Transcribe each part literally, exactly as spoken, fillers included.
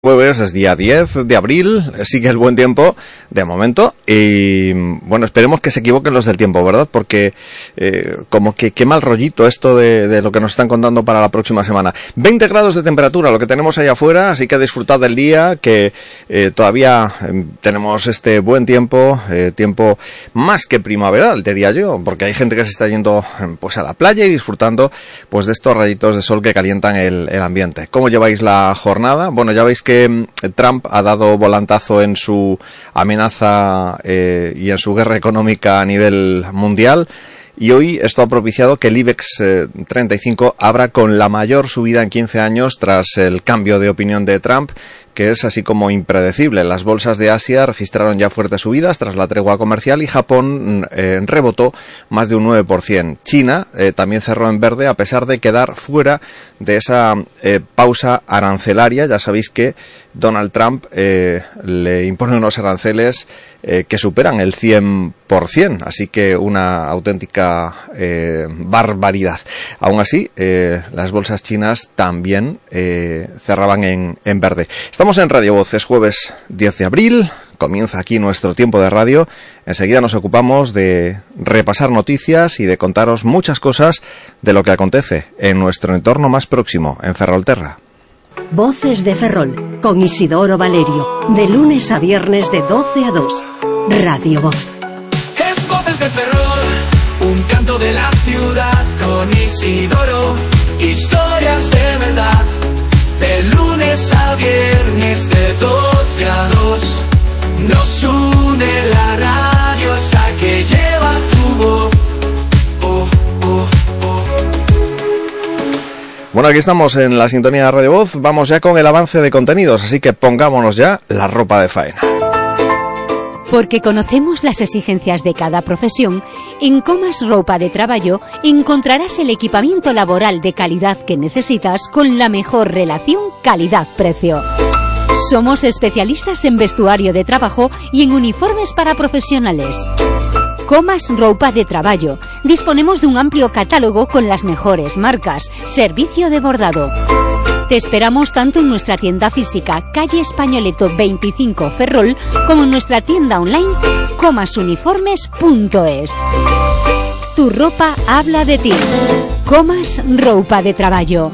Jueves es día diez de abril, sigue el buen tiempo de momento y bueno, esperemos que se equivoquen los del tiempo, ¿verdad? Porque eh, como que qué mal rollito esto de, de lo que nos están contando para la próxima semana. veinte grados de temperatura, lo que tenemos ahí afuera, así que disfrutad del día, que eh, todavía eh, tenemos este buen tiempo, eh, tiempo más que primaveral, diría yo, porque hay gente que se está yendo pues a la playa y disfrutando pues de estos rayitos de sol que calientan el, el ambiente. ¿Cómo lleváis la jornada? Bueno, ya veis que que Trump ha dado volantazo en su amenaza eh, y en su guerra económica a nivel mundial. Y hoy esto ha propiciado que el IBEX eh, treinta y cinco abra con la mayor subida en quince años tras el cambio de opinión de Trump, que es así como impredecible. Las bolsas de Asia registraron ya fuertes subidas tras la tregua comercial y Japón eh, rebotó más de un nueve por ciento. China eh, también cerró en verde a pesar de quedar fuera de esa eh, pausa arancelaria. Ya sabéis que Donald Trump eh, le impone unos aranceles eh, que superan el cien por ciento, así que una auténtica eh, barbaridad. Aún así, eh, las bolsas chinas también eh, cerraban en, en verde. Estamos en Radio Voz, es jueves diez de abril, comienza aquí nuestro tiempo de radio. Enseguida nos ocupamos de repasar noticias y de contaros muchas cosas de lo que acontece en nuestro entorno más próximo, en Ferrolterra. Voces de Ferrol, con Isidoro Valerio, de lunes a viernes de doce a dos. Radio Voz. Es Voces de Ferrol, un canto de la ciudad con Isidoro, historias de verdad. De lunes a viernes de doce a dos, nos une la radio, esa que lleva tu voz. Oh, oh, oh. Bueno, aquí estamos en la sintonía de Radio Voz, vamos ya con el avance de contenidos, así que pongámonos ya la ropa de faena. Porque conocemos las exigencias de cada profesión, en Comas Ropa de Traballo encontrarás el equipamiento laboral de calidad que necesitas con la mejor relación calidad-precio. Somos especialistas en vestuario de trabajo y en uniformes para profesionales. Comas Ropa de Traballo. Disponemos de un amplio catálogo con las mejores marcas. Servicio de bordado. Te esperamos tanto en nuestra tienda física, calle Españoleto veinticinco Ferrol, como en nuestra tienda online, comasuniformes punto es. Tu ropa habla de ti. Comas Ropa de Traballo.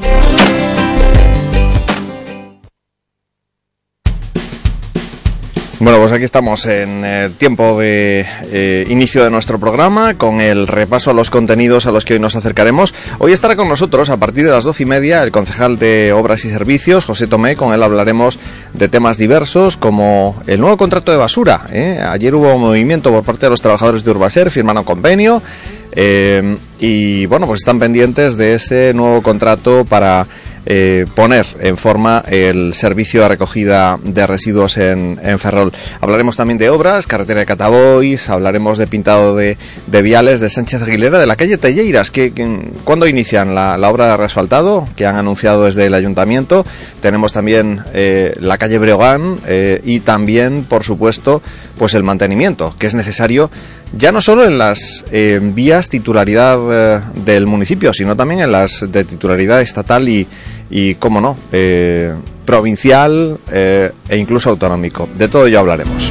Bueno, pues aquí estamos en eh, tiempo de eh, inicio de nuestro programa con el repaso a los contenidos a los que hoy nos acercaremos. Hoy estará con nosotros a partir de las doce y media el concejal de Obras y Servicios, José Tomé. Con él hablaremos de temas diversos como el nuevo contrato de basura. ¿eh? Ayer hubo movimiento por parte de los trabajadores de Urbaser, firmaron convenio eh, y bueno, pues están pendientes de ese nuevo contrato para Eh, poner en forma el servicio de recogida de residuos en, en Ferrol. Hablaremos también de obras, carretera de Catabois, hablaremos de pintado de, de viales de Sánchez Aguilera, de la calle Telleiras. Que, que, ¿Cuándo inician la, la obra de reasfaltado que han anunciado desde el ayuntamiento? Tenemos también eh, la calle Breogán eh, y también, por supuesto, pues el mantenimiento que es necesario ya no solo en las eh, vías titularidad eh, del municipio, sino también en las de titularidad estatal y, y cómo no, eh, provincial eh, e incluso autonómico. De todo ya hablaremos.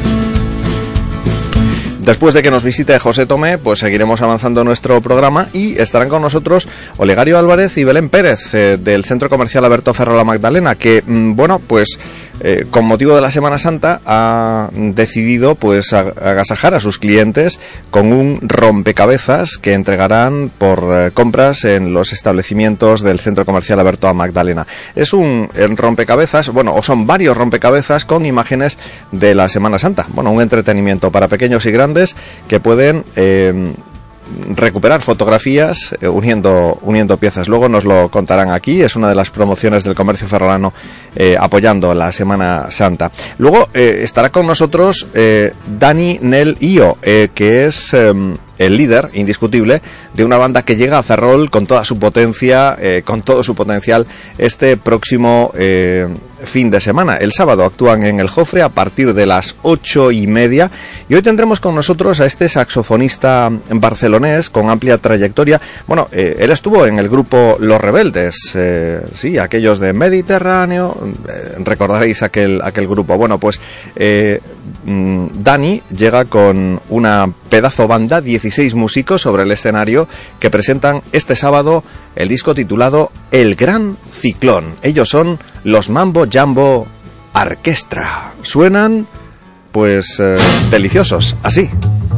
Después de que nos visite José Tomé, pues seguiremos avanzando nuestro programa y estarán con nosotros Olegario Álvarez y Belén Pérez eh, del Centro Comercial Alberto Ferrol Magdalena, que, mm, bueno, pues eh, con motivo de la Semana Santa ha decidido pues agasajar a sus clientes con un rompecabezas que entregarán por eh, compras en los establecimientos del Centro Comercial Alberto Magdalena. Es un eh, rompecabezas, bueno, o son varios rompecabezas con imágenes de la Semana Santa. Bueno, un entretenimiento para pequeños y grandes que pueden eh, recuperar fotografías eh, uniendo uniendo piezas. Luego nos lo contarán aquí. Es una de las promociones del comercio ferrolano eh, apoyando la Semana Santa. Luego eh, estará con nosotros eh, Dani Nel Io, eh, que es eh, el líder indiscutible de una banda que llega a Ferrol con toda su potencia, eh, con todo su potencial este próximo eh, fin de semana. El sábado actúan en el Jofre a partir de las ocho y media y hoy tendremos con nosotros a este saxofonista barcelonés con amplia trayectoria. Bueno, eh, él estuvo en el grupo Los Rebeldes, eh, sí, aquellos de Mediterráneo, eh, recordaréis aquel, aquel grupo. Bueno, pues eh, Dani llega con una pedazo banda, dieciséis músicos sobre el escenario que presentan este sábado el disco titulado El Gran Ciclón. Ellos son los Mambo Jambo Orquestra. Suenan, pues, eh, deliciosos, así.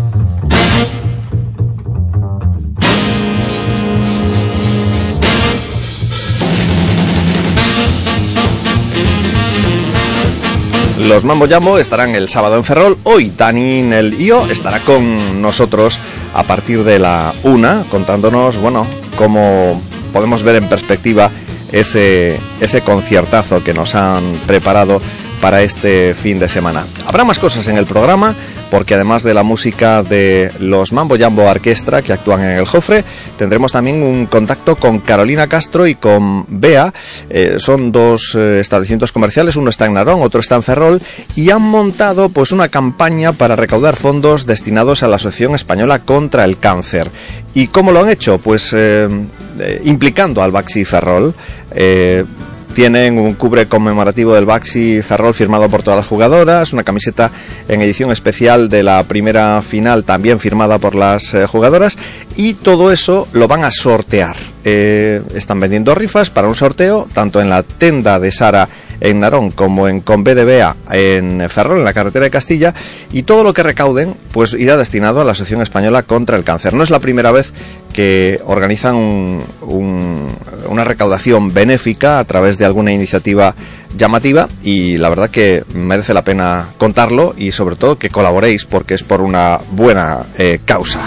Los Mambo Jambo estarán el sábado en Ferrol. Hoy Dani Nel Io estará con nosotros a partir de la una, contándonos, bueno, cómo podemos ver en perspectiva ese, ese conciertazo que nos han preparado para este fin de semana. Habrá más cosas en el programa, porque además de la música de los Mambo Jambo Orquestra que actúan en el Jofre, tendremos también un contacto con Carolina Castro y con Bea. Eh, son dos eh, establecimientos comerciales, uno está en Narón, otro está en Ferrol, y han montado pues una campaña para recaudar fondos destinados a la Asociación Española contra el Cáncer. ¿Y cómo lo han hecho? Pues eh, eh, implicando al Baxi Ferrol. Eh, Tienen un cubre conmemorativo del Baxi Ferrol firmado por todas las jugadoras, una camiseta en edición especial de la primera final también firmada por las eh, jugadoras, y todo eso lo van a sortear. Eh, están vendiendo rifas para un sorteo tanto en la tienda de Sara en Narón como en Convé de Bea en Ferrol, en la carretera de Castilla, y todo lo que recauden pues irá destinado a la Asociación Española contra el Cáncer. No es la primera vez que organizan un, un, una recaudación benéfica a través de alguna iniciativa llamativa, y la verdad que merece la pena contarlo y sobre todo que colaboréis, porque es por una buena eh, causa.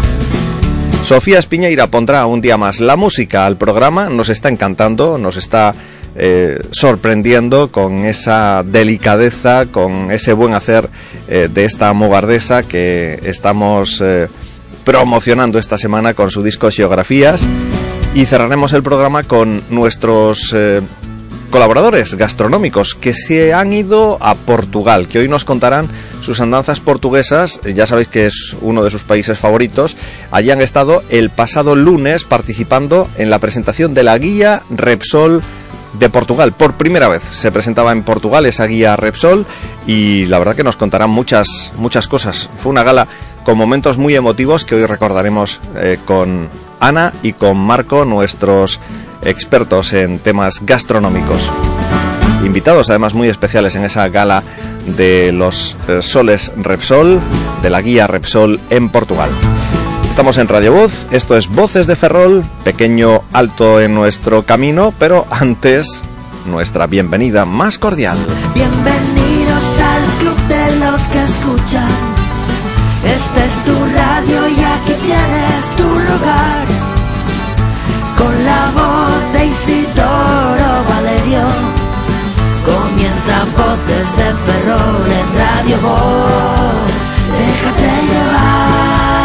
Sofía Espiñeira pondrá un día más la música al programa, nos está encantando, nos está eh, sorprendiendo con esa delicadeza, con ese buen hacer eh, de esta mogardesa que estamos eh, promocionando esta semana con su disco Geografías, y cerraremos el programa con nuestros eh, colaboradores gastronómicos que se han ido a Portugal, que hoy nos contarán sus andanzas portuguesas. Ya sabéis que es uno de sus países favoritos. Allí han estado el pasado lunes participando en la presentación de la guía Repsol de Portugal. Por primera vez se presentaba en Portugal esa guía Repsol, y la verdad que nos contarán muchas, muchas cosas. Fue una gala con momentos muy emotivos que hoy recordaremos eh, con Ana y con Marco, nuestros expertos en temas gastronómicos. Invitados además muy especiales en esa gala de los eh, soles Repsol, de la guía Repsol en Portugal. Estamos en Radio Voz, esto es Voces de Ferrol, pequeño alto en nuestro camino, pero antes, nuestra bienvenida más cordial. Bienvenidos al club de los que escuchan. Esta es tu radio y aquí tienes tu lugar. Con la voz de Isidoro Valerio comienza Voces de Ferrol en Radio Voz. Déjate llevar.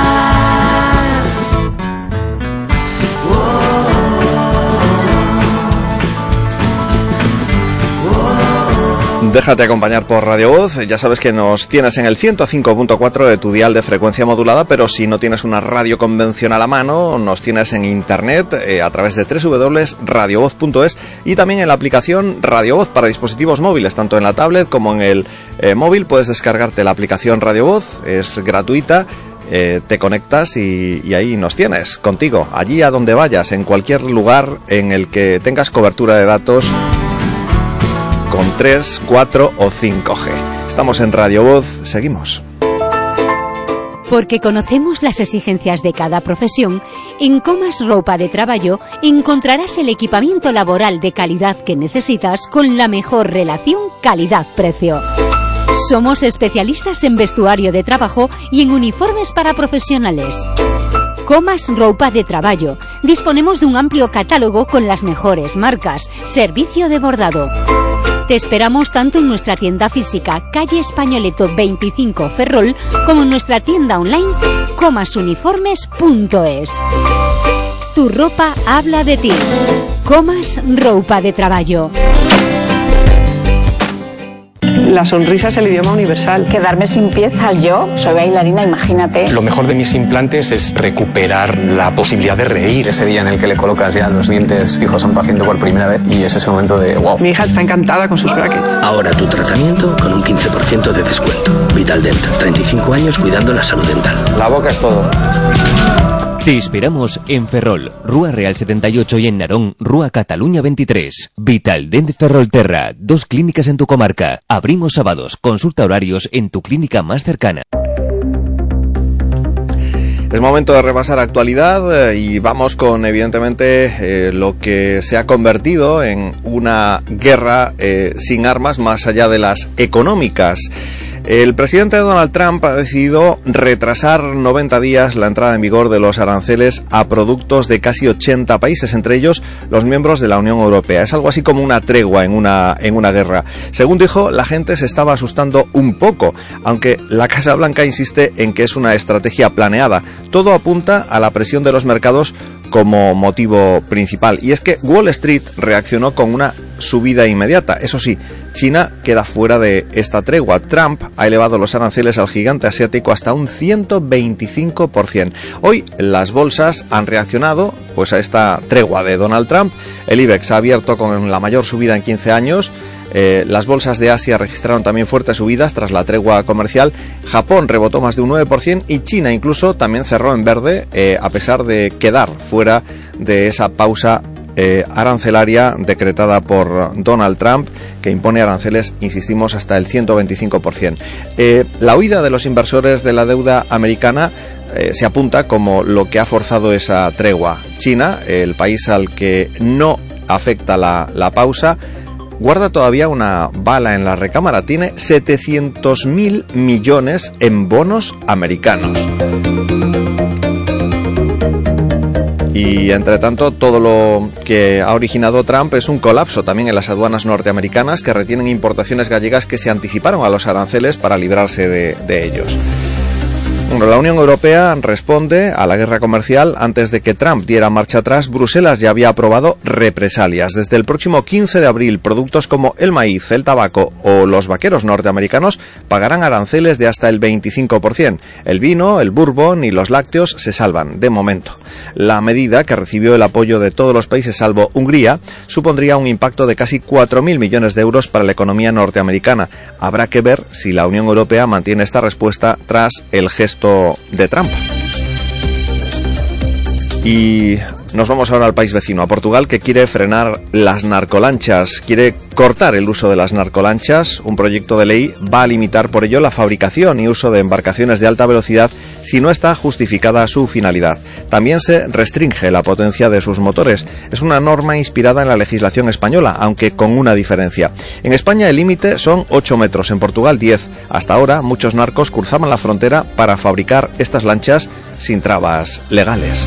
Déjate acompañar por Radio Voz. Ya sabes que nos tienes en el ciento cinco punto cuatro de tu dial de frecuencia modulada, pero si no tienes una radio convencional a mano, nos tienes en internet eh, a través de doble u doble u doble u punto radio voz punto es, y también en la aplicación Radio Voz para dispositivos móviles, tanto en la tablet como en el eh, móvil. Puedes descargarte la aplicación Radio Voz, es gratuita. Eh, te conectas y, y ahí nos tienes contigo, allí a donde vayas, en cualquier lugar en el que tengas cobertura de datos con tres, cuatro o cinco G. Estamos en Radio Voz, seguimos. Porque conocemos las exigencias de cada profesión, en Comas Ropa de Traballo encontrarás el equipamiento laboral de calidad que necesitas con la mejor relación calidad-precio. Somos especialistas en vestuario de trabajo y en uniformes para profesionales. Comas Ropa de Traballo. Disponemos de un amplio catálogo con las mejores marcas. Servicio de bordado. Te esperamos tanto en nuestra tienda física, calle Españoleto veinticinco Ferrol, como en nuestra tienda online, comasuniformes punto es. Tu ropa habla de ti. Comas Ropa de Traballo. La sonrisa es el idioma universal. Quedarme sin piezas, yo soy bailarina, imagínate. Lo mejor de mis implantes es recuperar la posibilidad de reír. Ese día en el que le colocas ya los dientes fijos a un paciente por primera vez y es ese momento de wow. Mi hija está encantada con sus brackets. Ahora tu tratamiento con un quince por ciento de descuento. Vitaldent, treinta y cinco años cuidando la salud dental. La boca es todo. Te esperamos en Ferrol, Rúa Real setenta y ocho y en Narón, Rúa Cataluña veintitrés. Vitaldent Ferrolterra, dos clínicas en tu comarca. Abrimos sábados, consulta horarios en tu clínica más cercana. Es momento de repasar actualidad eh, y vamos con, evidentemente, eh, lo que se ha convertido en una guerra eh, sin armas más allá de las económicas. El presidente Donald Trump ha decidido retrasar noventa días la entrada en vigor de los aranceles a productos de casi ochenta países, entre ellos los miembros de la Unión Europea. Es algo así como una tregua en una, en una guerra. Según dijo, la gente se estaba asustando un poco, aunque la Casa Blanca insiste en que es una estrategia planeada. Todo apunta a la presión de los mercados como motivo principal. Y es que Wall Street reaccionó con una subida inmediata. Eso sí, China queda fuera de esta tregua. Trump ha elevado los aranceles al gigante asiático hasta un ciento veinticinco por ciento. Hoy las bolsas han reaccionado pues a esta tregua de Donald Trump. El IBEX ha abierto con la mayor subida en quince años. Eh, las bolsas de Asia registraron también fuertes subidas tras la tregua comercial. Japón rebotó más de un nueve por ciento y China incluso también cerró en verde eh, a pesar de quedar fuera de esa pausa eh, arancelaria decretada por Donald Trump, que impone aranceles, insistimos, hasta el ciento veinticinco por ciento. Eh, la huida de los inversores de la deuda americana eh, se apunta como lo que ha forzado esa tregua. China, el país al que no afecta la, la pausa, guarda todavía una bala en la recámara. Tiene setecientos mil millones en bonos americanos. Y entre tanto, todo lo que ha originado Trump es un colapso también en las aduanas norteamericanas, que retienen importaciones gallegas que se anticiparon a los aranceles para librarse de, de ellos. Bueno, la Unión Europea responde a la guerra comercial. Antes de que Trump diera marcha atrás, Bruselas ya había aprobado represalias. Desde el próximo quince de abril, productos como el maíz, el tabaco o los vaqueros norteamericanos pagarán aranceles de hasta el veinticinco por ciento. El vino, el bourbon y los lácteos se salvan, de momento. La medida, que recibió el apoyo de todos los países salvo Hungría, supondría un impacto de casi cuatro mil millones de euros para la economía norteamericana. Habrá que ver si la Unión Europea mantiene esta respuesta tras el gesto de Trump. Y nos vamos ahora al país vecino, a Portugal, que quiere frenar las narcolanchas, quiere cortar el uso de las narcolanchas. Un proyecto de ley va a limitar por ello la fabricación y uso de embarcaciones de alta velocidad si no está justificada su finalidad. También se restringe la potencia de sus motores. Es una norma inspirada en la legislación española, aunque con una diferencia. En España el límite son ocho metros, en Portugal diez. Hasta ahora muchos narcos cruzaban la frontera para fabricar estas lanchas sin trabas legales.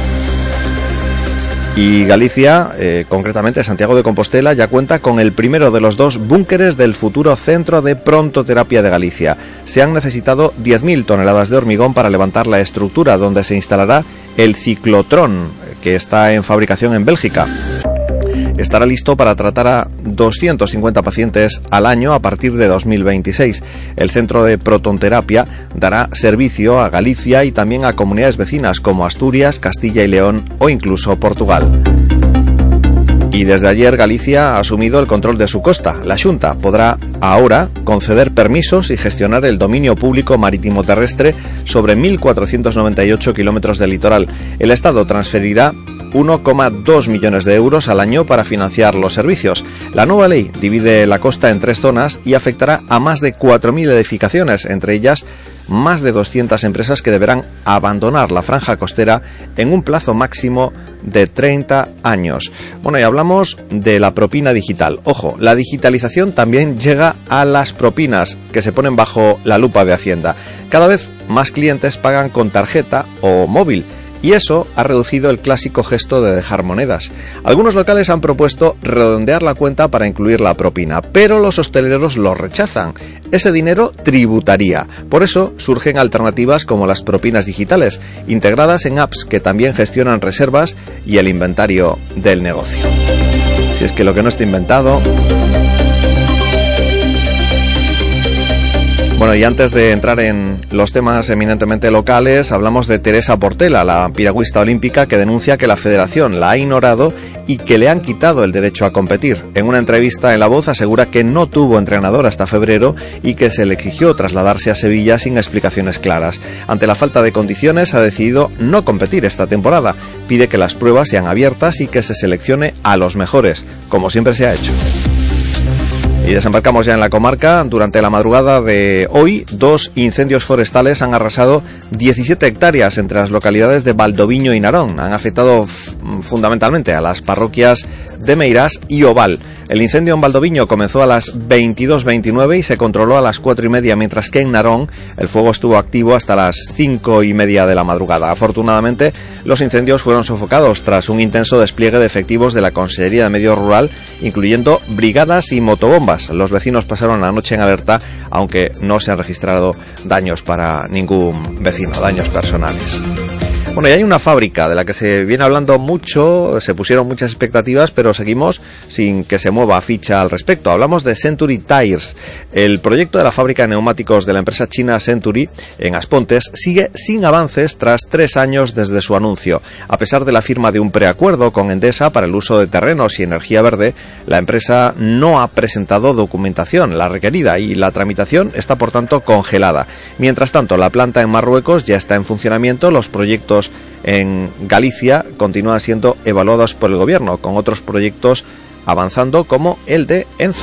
Y Galicia, eh, concretamente Santiago de Compostela, ya cuenta con el primero de los dos búnkeres del futuro Centro de Prontoterapia de Galicia. Se han necesitado diez mil toneladas de hormigón para levantar la estructura donde se instalará el ciclotrón, que está en fabricación en Bélgica. Estará listo para tratar a doscientos cincuenta pacientes al año a partir de dos mil veintiséis. El centro de protonterapia dará servicio a Galicia y también a comunidades vecinas como Asturias, Castilla y León o incluso Portugal. Y desde ayer Galicia ha asumido el control de su costa. La Xunta podrá ahora conceder permisos y gestionar el dominio público marítimo terrestre sobre mil cuatrocientos noventa y ocho kilómetros de litoral. El Estado transferirá uno coma dos millones de euros al año para financiar los servicios. La nueva ley divide la costa en tres zonas y afectará a más de cuatro mil edificaciones, entre ellas más de doscientas empresas que deberán abandonar la franja costera en un plazo máximo de treinta años. Bueno, y hablamos de la propina digital. Ojo, la digitalización también llega a las propinas, que se ponen bajo la lupa de Hacienda. Cada vez más clientes pagan con tarjeta o móvil, y eso ha reducido el clásico gesto de dejar monedas. Algunos locales han propuesto redondear la cuenta para incluir la propina, pero los hosteleros lo rechazan. Ese dinero tributaría. Por eso surgen alternativas como las propinas digitales, integradas en apps que también gestionan reservas y el inventario del negocio. Si es que lo que no está inventado... Bueno, y antes de entrar en los temas eminentemente locales, hablamos de Teresa Portela, la piragüista olímpica que denuncia que la federación la ha ignorado y que le han quitado el derecho a competir. En una entrevista en La Voz asegura que no tuvo entrenador hasta febrero y que se le exigió trasladarse a Sevilla sin explicaciones claras. Ante la falta de condiciones ha decidido no competir esta temporada. Pide que las pruebas sean abiertas y que se seleccione a los mejores, como siempre se ha hecho. Y desembarcamos ya en la comarca. Durante la madrugada de hoy, dos incendios forestales han arrasado diecisiete hectáreas entre las localidades de Valdoviño y Narón. Han afectado f- fundamentalmente a las parroquias de Meirás y Oval. El incendio en Valdoviño comenzó a las veintidós veintinueve y se controló a las cuatro y media, mientras que en Narón el fuego estuvo activo hasta las cinco y media de la madrugada. Afortunadamente, los incendios fueron sofocados tras un intenso despliegue de efectivos de la Consejería de Medio Rural, incluyendo brigadas y motobombas. Los vecinos pasaron la noche en alerta, aunque no se han registrado daños para ningún vecino, daños personales. Bueno, y hay una fábrica de la que se viene hablando mucho, se pusieron muchas expectativas, pero seguimos sin que se mueva ficha al respecto. Hablamos de Century Tires. El proyecto de la fábrica de neumáticos de la empresa china Century en Aspontes sigue sin avances tras tres años desde su anuncio. A pesar de la firma de un preacuerdo con Endesa para el uso de terrenos y energía verde, la empresa no ha presentado documentación, la requerida, y la tramitación está por tanto congelada. Mientras tanto, la planta en Marruecos ya está en funcionamiento. Los proyectos en Galicia continúan siendo evaluados por el gobierno, con otros proyectos avanzando como el de ENCE.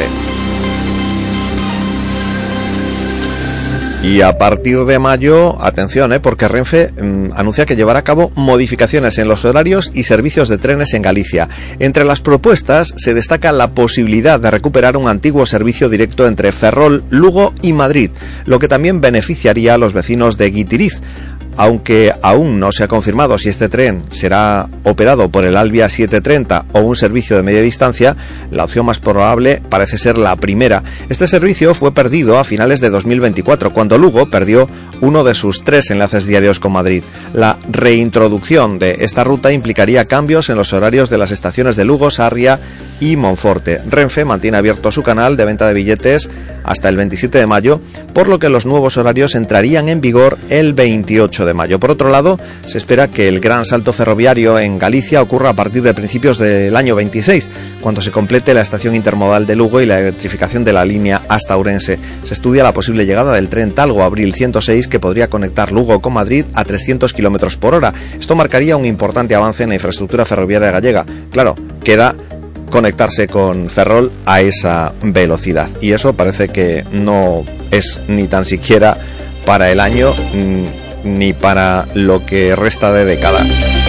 Y a partir de mayo, atención, ¿eh? porque Renfe mmm, anuncia que llevará a cabo modificaciones en los horarios y servicios de trenes en Galicia. Entre las propuestas se destaca la posibilidad de recuperar un antiguo servicio directo entre Ferrol, Lugo y Madrid, lo que también beneficiaría a los vecinos de Guitiriz. Aunque aún no se ha confirmado si este tren será operado por el Albia setecientos treinta o un servicio de media distancia, la opción más probable parece ser la primera. Este servicio fue perdido a finales de dos mil veinticuatro, cuando Lugo perdió uno de sus tres enlaces diarios con Madrid. La reintroducción de esta ruta implicaría cambios en los horarios de las estaciones de Lugo, Sarria y Monforte. Renfe mantiene abierto su canal de venta de billetes hasta el veintisiete de mayo, por lo que los nuevos horarios entrarían en vigor el veintiocho de mayo. Por otro lado, se espera que el gran salto ferroviario en Galicia ocurra a partir de principios del año veintiséis, cuando se complete la estación intermodal de Lugo y la electrificación de la línea hasta Ourense. Se estudia la posible llegada del tren Talgo Abril ciento seis, que podría conectar Lugo con Madrid a trescientos kilómetros por hora. Esto marcaría un importante avance en la infraestructura ferroviaria gallega. Claro, queda conectarse con Ferrol a esa velocidad, y eso parece que no es ni tan siquiera para el año ni para lo que resta de década,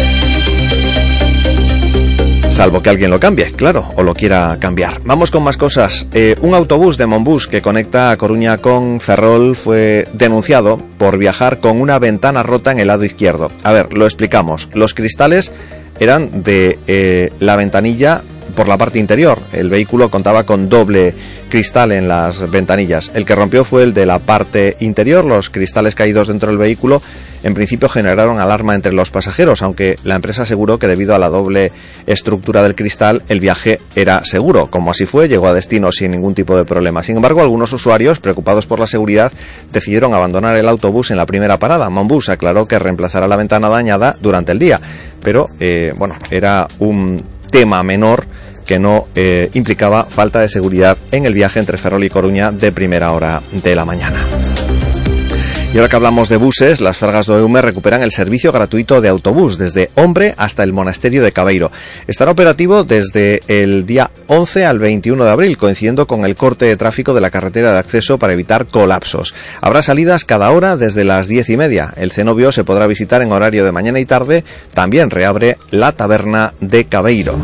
salvo que alguien lo cambie, claro, o lo quiera cambiar. Vamos con más cosas. Eh, un autobús de Monbus que conecta a Coruña con Ferrol fue denunciado por viajar con una ventana rota en el lado izquierdo. A ver, lo explicamos. Los cristales eran de eh, la ventanilla por la parte interior. El vehículo contaba con doble cristal en las ventanillas. El que rompió fue el de la parte interior. Los cristales caídos dentro del vehículo en principio generaron alarma entre los pasajeros, aunque la empresa aseguró que debido a la doble estructura del cristal el viaje era seguro. Como así fue, llegó a destino sin ningún tipo de problema. Sin embargo, algunos usuarios, preocupados por la seguridad, decidieron abandonar el autobús en la primera parada. Monbus aclaró que reemplazará la ventana dañada durante el día, pero eh, bueno, era un tema menor que no eh, implicaba falta de seguridad en el viaje entre Ferrol y Coruña de primera hora de la mañana. Y ahora que hablamos de buses, las Fergas do Eume recuperan el servicio gratuito de autobús desde Hombre hasta el Monasterio de Cabeiro. Estará operativo desde el día once al veintiuno de abril, coincidiendo con el corte de tráfico de la carretera de acceso para evitar colapsos. Habrá salidas cada hora desde las diez y media. El cenobio se podrá visitar en horario de mañana y tarde. También reabre la taberna de Cabeiro.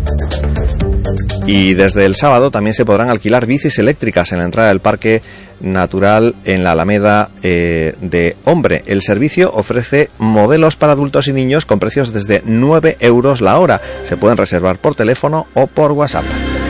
Y desde el sábado también se podrán alquilar bicis eléctricas en la entrada del Parque Natural en la Alameda eh, de Hombre. El servicio ofrece modelos para adultos y niños con precios desde nueve euros la hora. Se pueden reservar por teléfono o por WhatsApp.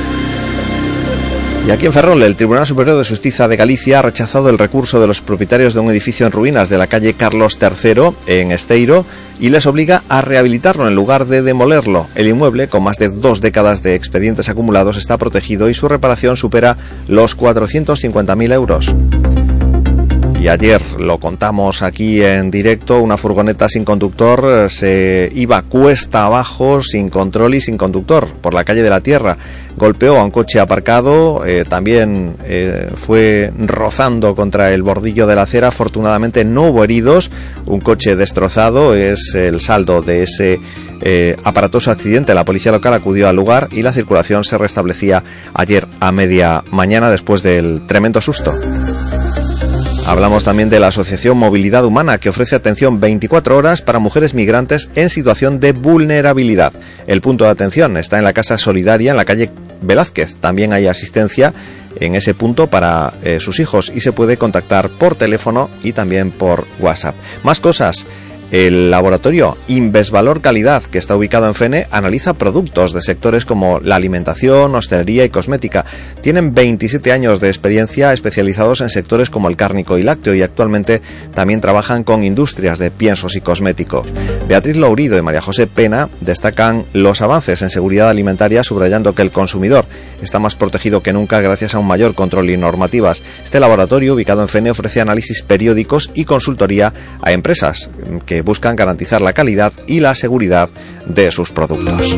Y aquí en Ferrol, el Tribunal Superior de Justicia de Galicia ha rechazado el recurso de los propietarios de un edificio en ruinas de la calle Carlos tercero en Esteiro y les obliga a rehabilitarlo en lugar de demolerlo. El inmueble, con más de dos décadas de expedientes acumulados, está protegido y su reparación supera los cuatrocientos cincuenta mil euros. Y ayer lo contamos aquí en directo, una furgoneta sin conductor se iba cuesta abajo, sin control y sin conductor, por la calle de la Tierra. Golpeó a un coche aparcado, eh, también eh, fue rozando contra el bordillo de la acera. Afortunadamente no hubo heridos, un coche destrozado es el saldo de ese eh, aparatoso accidente. La policía local acudió al lugar y la circulación se restablecía ayer a media mañana después del tremendo susto. Hablamos también de la Asociación Movilidad Humana, que ofrece atención veinticuatro horas para mujeres migrantes en situación de vulnerabilidad. El punto de atención está en la Casa Solidaria, en la calle Velázquez. También hay asistencia en ese punto para eh, sus hijos y se puede contactar por teléfono y también por WhatsApp. Más cosas. El laboratorio Invesvalor Calidad, que está ubicado en Fene, analiza productos de sectores como la alimentación, hostelería y cosmética. Tienen veintisiete años de experiencia especializados en sectores como el cárnico y lácteo y actualmente también trabajan con industrias de piensos y cosméticos. Beatriz Lourido y María José Pena destacan los avances en seguridad alimentaria, subrayando que el consumidor está más protegido que nunca gracias a un mayor control y normativas. Este laboratorio, ubicado en Fene, ofrece análisis periódicos y consultoría a empresas que buscan garantizar la calidad y la seguridad de sus productos.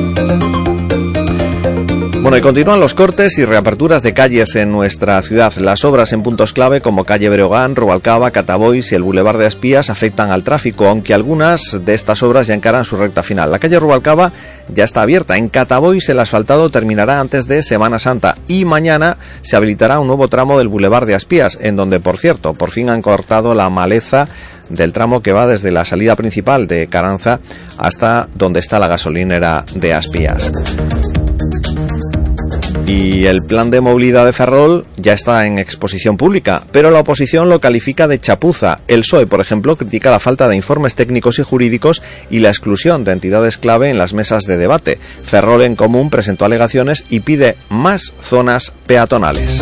Bueno, y continúan los cortes y reaperturas de calles en nuestra ciudad. Las obras en puntos clave como calle Breogán, Rubalcaba, Catabois y el Boulevard de Aspías afectan al tráfico, aunque algunas de estas obras ya encaran su recta final. La calle Rubalcaba ya está abierta. En Catabois el asfaltado terminará antes de Semana Santa y mañana se habilitará un nuevo tramo del Boulevard de Aspías, en donde, por cierto, por fin han cortado la maleza del tramo que va desde la salida principal de Caranza hasta donde está la gasolinera de Aspías. Y el plan de movilidad de Ferrol ya está en exposición pública, pero la oposición lo califica de chapuza. El P S O E, por ejemplo, critica la falta de informes técnicos y jurídicos y la exclusión de entidades clave en las mesas de debate. Ferrol en Común presentó alegaciones y pide más zonas peatonales.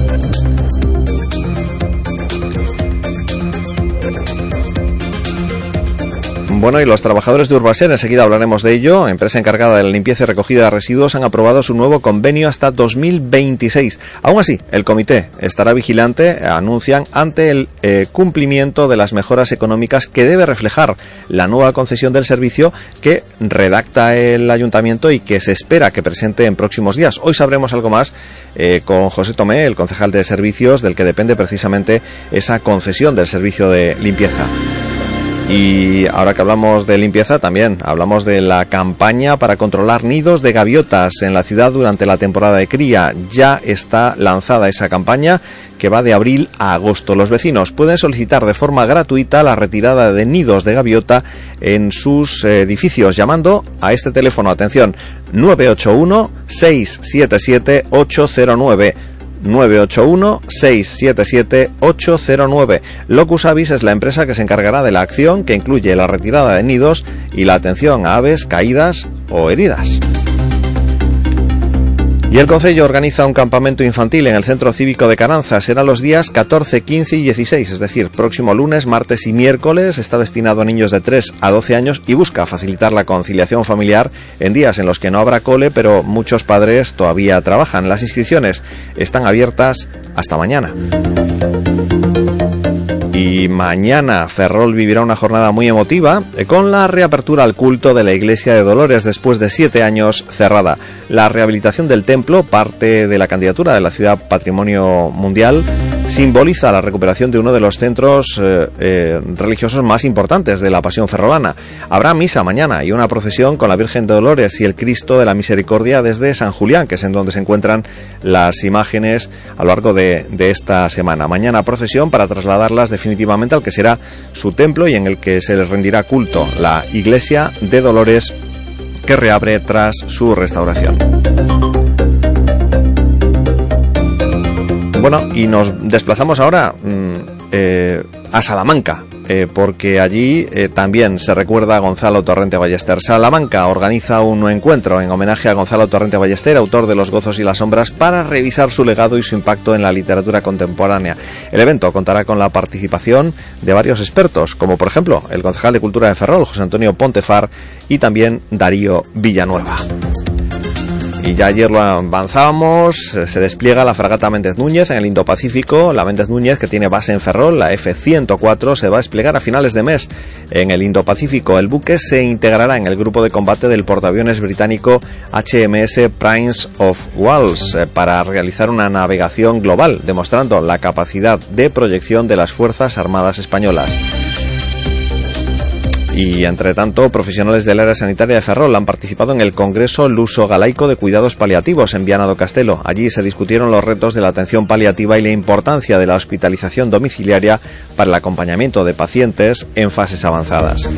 Bueno, y los trabajadores de Urbaser, enseguida hablaremos de ello, empresa encargada de la limpieza y recogida de residuos, han aprobado su nuevo convenio hasta dos mil veintiséis. Aún así, el comité estará vigilante, anuncian, ante el eh, cumplimiento de las mejoras económicas que debe reflejar la nueva concesión del servicio que redacta el ayuntamiento y que se espera que presente en próximos días. Hoy sabremos algo más eh, con José Tomé, el concejal de servicios, del que depende precisamente esa concesión del servicio de limpieza. Y ahora que hablamos de limpieza, también hablamos de la campaña para controlar nidos de gaviotas en la ciudad durante la temporada de cría. Ya está lanzada esa campaña que va de abril a agosto. Los vecinos pueden solicitar de forma gratuita la retirada de nidos de gaviota en sus edificios llamando a este teléfono, atención, nueve ocho uno, seis siete siete, ocho cero nueve. nueve ocho uno, seis siete siete, ocho cero nueve. Locus Avis es la empresa que se encargará de la acción, que incluye la retirada de nidos y la atención a aves caídas o heridas. Y el Concello organiza un campamento infantil en el Centro Cívico de Caranza. Será los días catorce, quince y dieciséis, es decir, próximo lunes, martes y miércoles. Está destinado a niños de tres a doce años y busca facilitar la conciliación familiar en días en los que no habrá cole, pero muchos padres todavía trabajan. Las inscripciones están abiertas hasta mañana. Y mañana Ferrol vivirá una jornada muy emotiva con la reapertura al culto de la Iglesia de Dolores después de siete años cerrada. La rehabilitación del templo, parte de la candidatura de la ciudad Patrimonio Mundial, simboliza la recuperación de uno de los centros eh, eh, religiosos más importantes de la Pasión ferrolana. Habrá misa mañana y una procesión con la Virgen de Dolores y el Cristo de la Misericordia desde San Julián, que es en donde se encuentran las imágenes a lo largo de, de esta semana. Mañana procesión para trasladarlas definitivamente al que será su templo y en el que se les rendirá culto, la Iglesia de Dolores, que reabre tras su restauración. Bueno, y nos desplazamos ahora mmm, eh, a Salamanca, eh, porque allí eh, también se recuerda a Gonzalo Torrente Ballester. Salamanca organiza un encuentro en homenaje a Gonzalo Torrente Ballester, autor de Los gozos y las sombras, para revisar su legado y su impacto en la literatura contemporánea. El evento contará con la participación de varios expertos, como por ejemplo el concejal de Cultura de Ferrol, José Antonio Pontefar, y también Darío Villanueva. Y ya ayer lo avanzábamos, se despliega la fragata Méndez Núñez en el Indo-Pacífico. La Méndez Núñez, que tiene base en Ferrol, la F ciento cuatro, se va a desplegar a finales de mes en el Indo-Pacífico. El buque se integrará en el grupo de combate del portaaviones británico H M S Prince of Wales eh, para realizar una navegación global, demostrando la capacidad de proyección de las Fuerzas Armadas españolas. Y, entre tanto, profesionales del área sanitaria de Ferrol han participado en el Congreso Luso-Galaico de Cuidados Paliativos en Viana do Castelo. Allí se discutieron los retos de la atención paliativa y la importancia de la hospitalización domiciliaria para el acompañamiento de pacientes en fases avanzadas.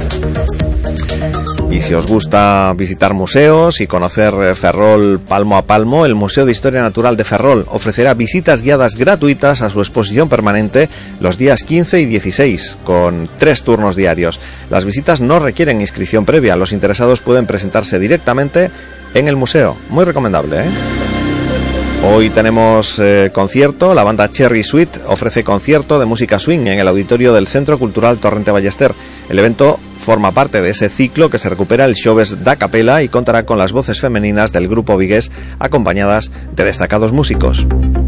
Y si os gusta visitar museos y conocer Ferrol palmo a palmo, el Museo de Historia Natural de Ferrol ofrecerá visitas guiadas gratuitas a su exposición permanente los días quince y dieciséis, con tres turnos diarios. Las visitas no requieren inscripción previa, los interesados pueden presentarse directamente en el museo. Muy recomendable, ¿eh? Hoy tenemos eh, concierto. La banda Cherry Sweet ofrece concierto de música swing en el auditorio del Centro Cultural Torrente Ballester. El evento forma parte de ese ciclo que se recupera el Xoves da Capela y contará con las voces femeninas del grupo vigués acompañadas de destacados músicos.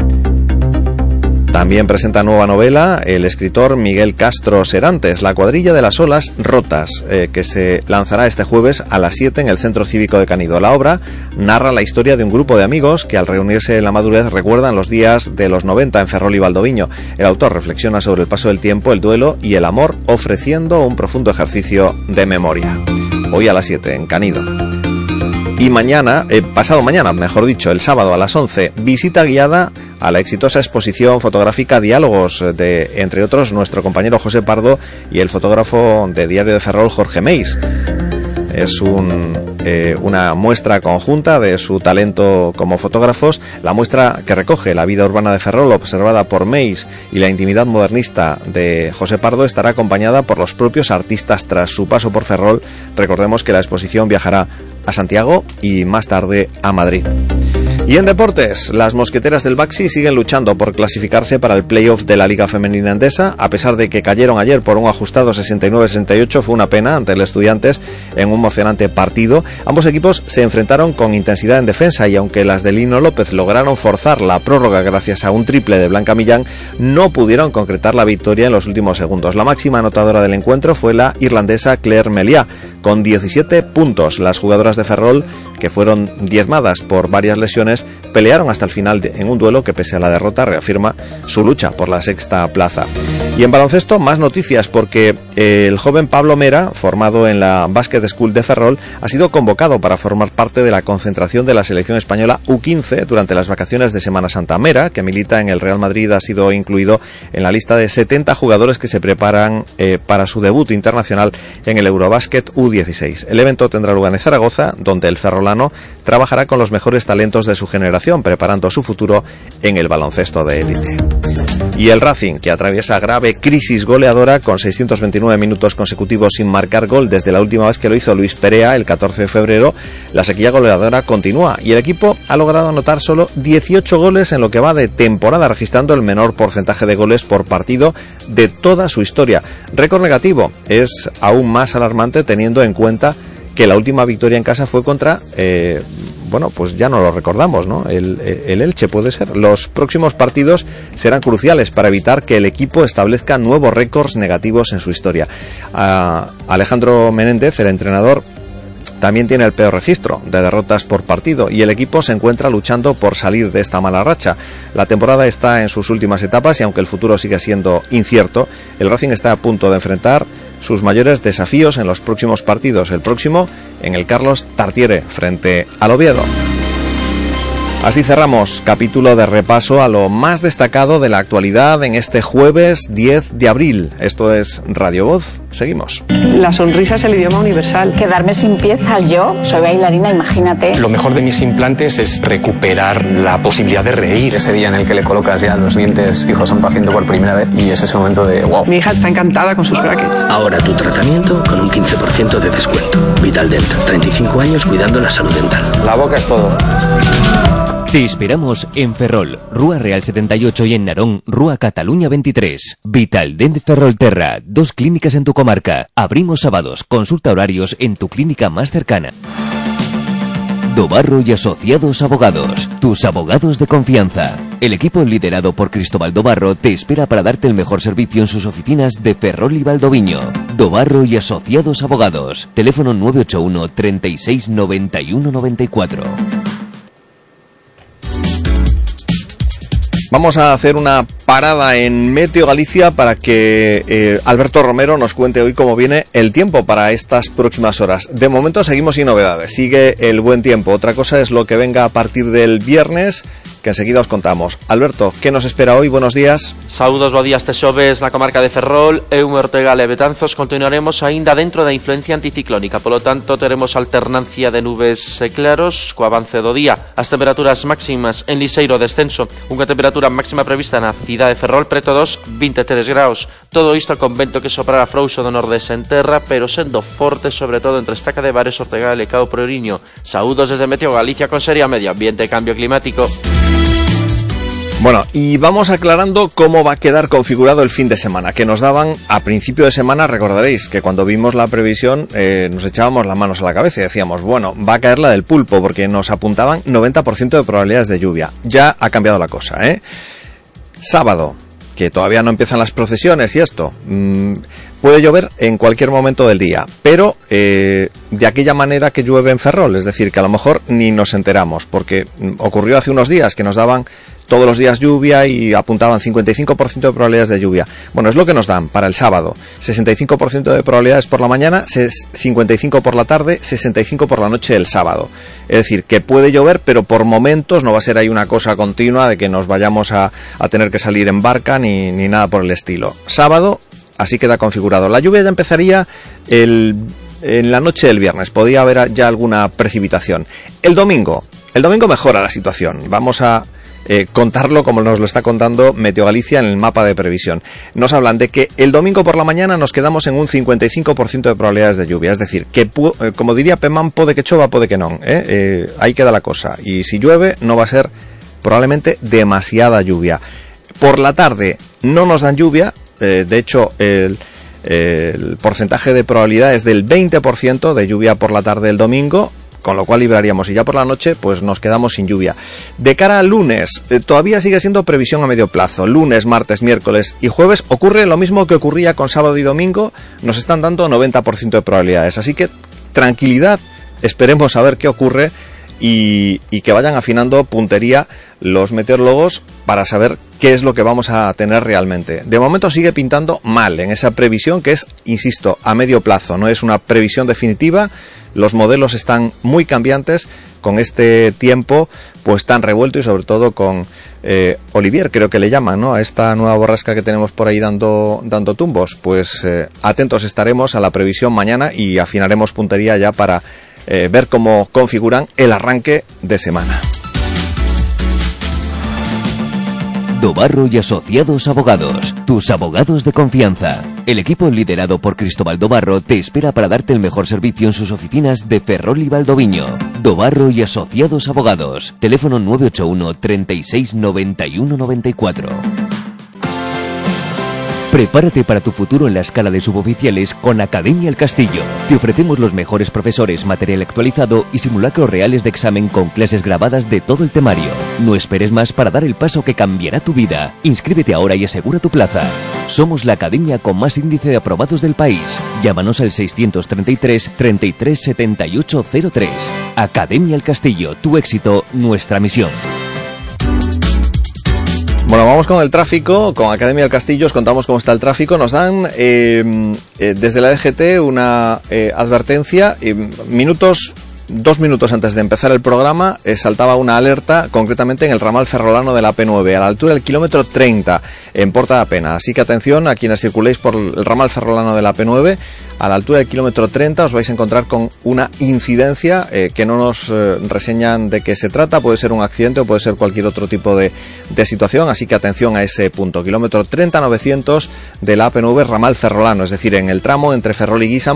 También presenta nueva novela el escritor Miguel Castro Serantes, La cuadrilla de las olas rotas, eh, que se lanzará este jueves a las siete en el Centro Cívico de Canido. La obra narra la historia de un grupo de amigos que al reunirse en la madurez recuerdan los días de los noventa en Ferrol y Valdoviño. El autor reflexiona sobre el paso del tiempo, el duelo y el amor, ofreciendo un profundo ejercicio de memoria. Hoy a las siete en Canido. Y mañana, eh, pasado mañana, mejor dicho, el sábado a las once, visita guiada a la exitosa exposición fotográfica Diálogos de, entre otros, nuestro compañero José Pardo y el fotógrafo de Diario de Ferrol, Jorge Meis. Es un, eh, una muestra conjunta de su talento como fotógrafos. La muestra, que recoge la vida urbana de Ferrol observada por Meis y la intimidad modernista de José Pardo, estará acompañada por los propios artistas tras su paso por Ferrol. Recordemos que la exposición viajará a Santiago y más tarde a Madrid. Y en deportes, las mosqueteras del Baxi siguen luchando por clasificarse para el playoff de la Liga Femenina Endesa, a pesar de que cayeron ayer por un ajustado sesenta y nueve a sesenta y ocho. Fue una pena ante el Estudiantes en un emocionante partido. Ambos equipos se enfrentaron con intensidad en defensa y aunque las de Lino López lograron forzar la prórroga gracias a un triple de Blanca Millán, no pudieron concretar la victoria en los últimos segundos. La máxima anotadora del encuentro fue la irlandesa Claire Meliá, con diecisiete puntos. Las jugadoras de Ferrol, que fueron diezmadas por varias lesiones, pelearon hasta el final de, en un duelo que, pese a la derrota, reafirma su lucha por la sexta plaza. Y en baloncesto, más noticias, porque eh, el joven Pablo Mera, formado en la Basket School de Ferrol, ha sido convocado para formar parte de la concentración de la selección española U quince durante las vacaciones de Semana Santa. Mera, que milita en el Real Madrid, ha sido incluido en la lista de setenta jugadores que se preparan eh, para su debut internacional en el Eurobasket U dieciséis. El evento tendrá lugar en Zaragoza, donde el ferrolano trabajará con los mejores talentos de su generación, preparando su futuro en el baloncesto de élite. Y el Racing, que atraviesa grave crisis goleadora con seiscientos veintinueve minutos consecutivos sin marcar gol desde la última vez que lo hizo Luis Perea el catorce de febrero, la sequía goleadora continúa y el equipo ha logrado anotar solo dieciocho goles en lo que va de temporada, registrando el menor porcentaje de goles por partido de toda su historia. Récord negativo es aún más alarmante teniendo en cuenta que la última victoria en casa fue contra... Eh, bueno, pues ya no lo recordamos, ¿no? El, el Elche puede ser. Los próximos partidos serán cruciales para evitar que el equipo establezca nuevos récords negativos en su historia. A Alejandro Menéndez, el entrenador, también tiene el peor registro de derrotas por partido y el equipo se encuentra luchando por salir de esta mala racha. La temporada está en sus últimas etapas y aunque el futuro sigue siendo incierto, el Racing está a punto de enfrentar sus mayores desafíos en los próximos partidos. El próximo en el Carlos Tartiere frente al Oviedo. Así cerramos capítulo de repaso a lo más destacado de la actualidad en este jueves diez de abril. Esto es Radio Voz. Seguimos. La sonrisa es el idioma universal. Quedarme sin piezas yo, soy bailarina, imagínate. Lo mejor de mis implantes es recuperar la posibilidad de reír. Ese día en el que le colocas ya los dientes fijos a un paciente por primera vez y es ese momento de wow. Mi hija está encantada con sus brackets. Ahora tu tratamiento con un quince por ciento de descuento. Vital Dent, treinta y cinco años cuidando la salud dental. La boca es todo. Te esperamos en Ferrol, Rúa Real setenta y ocho y en Narón, Rúa Cataluña veintitrés. Vital Dent Ferrolterra, dos clínicas en tu comarca. Abrimos sábados, consulta horarios en tu clínica más cercana. Dobarro y Asociados Abogados, tus abogados de confianza. El equipo liderado por Cristóbal Dobarro te espera para darte el mejor servicio en sus oficinas de Ferrol y Valdoviño. Dobarro y Asociados Abogados, teléfono nueve ocho uno, treinta y seis, noventa y uno, noventa y cuatro. Vamos a hacer una parada en Meteo Galicia para que eh, Alberto Romero nos cuente hoy cómo viene el tiempo para estas próximas horas. De momento seguimos sin novedades, sigue el buen tiempo. Otra cosa es lo que venga a partir del viernes, que enseguida os contamos. Alberto, ¿qué nos espera hoy? Buenos días. Saúdos, bo días, texoves na comarca de Ferrol, Eume, Ortegal e Betanzos. Continuaremos aínda dentro da influencia anticiclónica, polo tanto teremos alternancia de nubes e claros co avance do día. As temperaturas máximas en liseiro descenso, unha temperatura máxima prevista na cidade de Ferrol preto dos vinte e tres graus. Todo isto con vento que soprará frouxo do nordés en terra, pero sendo forte sobre todo entre Estaca de Bares, Ortegal e Cao Prouriño. Saúdos desde Meteo Galicia con Seria Medio Ambiente e Cambio Climático. Bueno, y vamos aclarando cómo va a quedar configurado el fin de semana, que nos daban a principio de semana. Recordaréis que cuando vimos la previsión eh, nos echábamos las manos a la cabeza y decíamos, bueno, va a caer la del pulpo, porque nos apuntaban noventa por ciento de probabilidades de lluvia. Ya ha cambiado la cosa, ¿eh? Sábado, que todavía no empiezan las procesiones y esto, mmm, puede llover en cualquier momento del día, pero eh, de aquella manera que llueve en Ferrol, es decir, que a lo mejor ni nos enteramos, porque ocurrió hace unos días que nos daban todos los días lluvia y apuntaban cincuenta y cinco por ciento de probabilidades de lluvia. Bueno, es lo que nos dan para el sábado. sesenta y cinco por ciento de probabilidades por la mañana, cincuenta y cinco por ciento por la tarde, sesenta y cinco por ciento por la noche del sábado. Es decir, que puede llover, pero por momentos, no va a ser ahí una cosa continua de que nos vayamos a, a tener que salir en barca ni, ni nada por el estilo. Sábado, así queda configurado. La lluvia ya empezaría el, en la noche del viernes. Podría haber ya alguna precipitación. El domingo, el domingo mejora la situación. Vamos a Eh, contarlo como nos lo está contando Meteo Galicia en el mapa de previsión. Nos hablan de que el domingo por la mañana nos quedamos en un cincuenta y cinco por ciento de probabilidades de lluvia, es decir, que eh, como diría Pemán, pode que chova, pode que non, ¿eh? Eh, ahí queda la cosa, y si llueve no va a ser probablemente demasiada lluvia. Por la tarde no nos dan lluvia, eh, de hecho el, el porcentaje de probabilidad es del veinte por ciento de lluvia por la tarde del domingo, con lo cual libraríamos, y ya por la noche pues nos quedamos sin lluvia. De cara al lunes, eh, todavía sigue siendo previsión a medio plazo. Lunes, martes, miércoles y jueves ocurre lo mismo que ocurría con sábado y domingo, nos están dando noventa por ciento de probabilidades, así que tranquilidad, esperemos a ver qué ocurre y, y que vayan afinando puntería los meteorólogos para saber qué es lo que vamos a tener realmente. De momento sigue pintando mal en esa previsión que es, insisto, a medio plazo, no es una previsión definitiva. Los modelos están muy cambiantes con este tiempo pues tan revuelto y sobre todo con eh, Olivier, creo que le llaman, ¿no?, a esta nueva borrasca que tenemos por ahí dando, dando tumbos. Pues eh, atentos estaremos a la previsión mañana y afinaremos puntería ya para eh, ver cómo configuran el arranque de semana. Dobarro y Asociados Abogados, tus abogados de confianza. El equipo liderado por Cristóbal Dobarro te espera para darte el mejor servicio en sus oficinas de Ferrol y Valdoviño. Dobarro y Asociados Abogados, teléfono nueve ocho uno, treinta y seis, noventa y uno, noventa y cuatro. Prepárate para tu futuro en la escala de suboficiales con Academia El Castillo. Te ofrecemos los mejores profesores, material actualizado y simulacros reales de examen con clases grabadas de todo el temario. No esperes más para dar el paso que cambiará tu vida. Inscríbete ahora y asegura tu plaza. Somos la academia con más índice de aprobados del país. Llámanos al seiscientos treinta y tres, treinta y tres, setenta y ocho cero tres. Academia El Castillo, tu éxito, nuestra misión. Bueno, vamos con el tráfico, con Academia del Castillo, os contamos cómo está el tráfico. Nos dan eh, eh, desde la D G T una eh, advertencia, eh, minutos... Dos minutos antes de empezar el programa eh, saltaba una alerta, concretamente en el ramal ferrolano de la A P nueve, a la altura del kilómetro treinta, en Porta da Pena. Así que atención a quienes circuléis por el ramal ferrolano de la A P nueve, a la altura del kilómetro treinta os vais a encontrar con una incidencia eh, que no nos eh, reseñan de qué se trata, puede ser un accidente o puede ser cualquier otro tipo de, de situación, así que atención a ese punto, kilómetro treinta novecientos de la A P nueve ramal ferrolano, es decir, en el tramo entre Ferrol y Guísamo,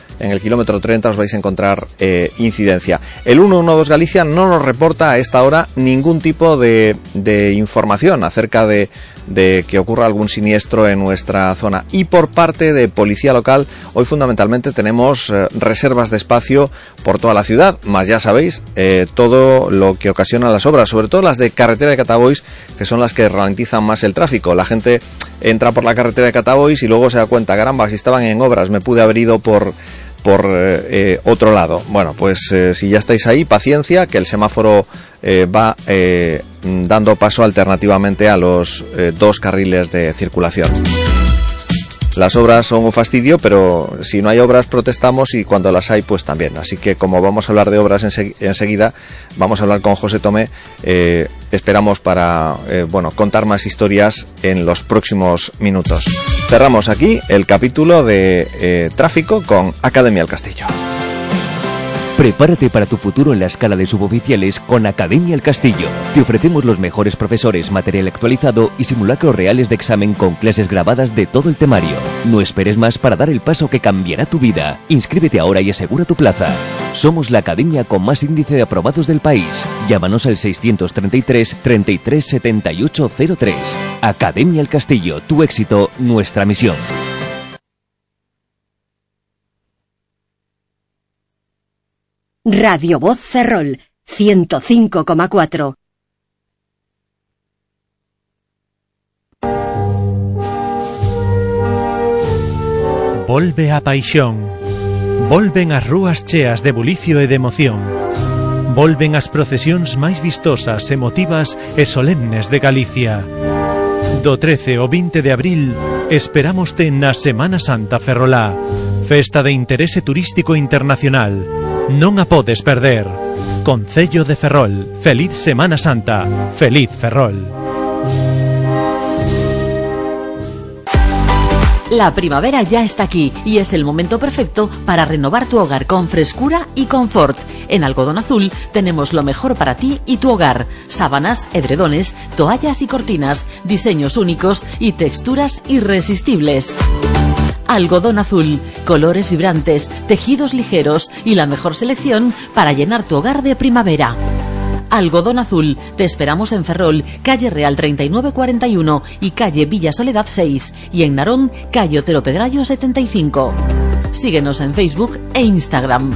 en el kilómetro treinta os vais a encontrar eh, incidencia. El ciento doce Galicia no nos reporta a esta hora ningún tipo de, de información acerca de, de que ocurra algún siniestro en nuestra zona. Y por parte de Policía Local, hoy fundamentalmente tenemos eh, reservas de espacio por toda la ciudad, más ya sabéis, eh, todo lo que ocasiona las obras, sobre todo las de carretera de Catabois, que son las que ralentizan más el tráfico. La gente entra por la carretera de Catabois y luego se da cuenta, caramba, si estaban en obras, me pude haber ido por... por eh, otro lado. Bueno, pues eh, si ya estáis ahí, paciencia, que el semáforo eh, va eh, dando paso alternativamente a los eh, dos carriles de circulación. Las obras son un fastidio, pero si no hay obras protestamos y cuando las hay pues también. Así que como vamos a hablar de obras ense- enseguida, vamos a hablar con José Tomé. Eh, esperamos para eh, bueno contar más historias en los próximos minutos. Cerramos aquí el capítulo de eh, tráfico con Academia El Castillo. Prepárate para tu futuro en la escala de suboficiales con Academia El Castillo. Te ofrecemos los mejores profesores, material actualizado y simulacros reales de examen con clases grabadas de todo el temario. No esperes más para dar el paso que cambiará tu vida. Inscríbete ahora y asegura tu plaza. Somos la academia con más índice de aprobados del país. Llámanos al seiscientos treinta y tres, treinta y tres, setenta y ocho cero tres. Academia El Castillo, tu éxito, nuestra misión. Radio Voz Ferrol, ciento cinco coma cuatro. Volve a paixón. Volven as rúas cheas de bulicio e de emoción. Volven as procesións máis vistosas, emotivas e solemnes de Galicia. Do trece ao vinte de abril esperámoste na Semana Santa Ferrolá, festa de interese turístico internacional. Non a podes perder. Concello de Ferrol. Feliz Semana Santa. Feliz Ferrol. La primavera ya está aquí y es el momento perfecto para renovar tu hogar con frescura y confort. En Algodón Azul tenemos lo mejor para ti y tu hogar. Sábanas, edredones, toallas y cortinas, diseños únicos y texturas irresistibles. Algodón Azul, colores vibrantes, tejidos ligeros y la mejor selección para llenar tu hogar de primavera. Algodón Azul, te esperamos en Ferrol, calle Real treinta y nueve cuarenta y uno y calle Villa Soledad seis, y en Narón, calle Otero Pedrayo setenta y cinco. Síguenos en Facebook e Instagram.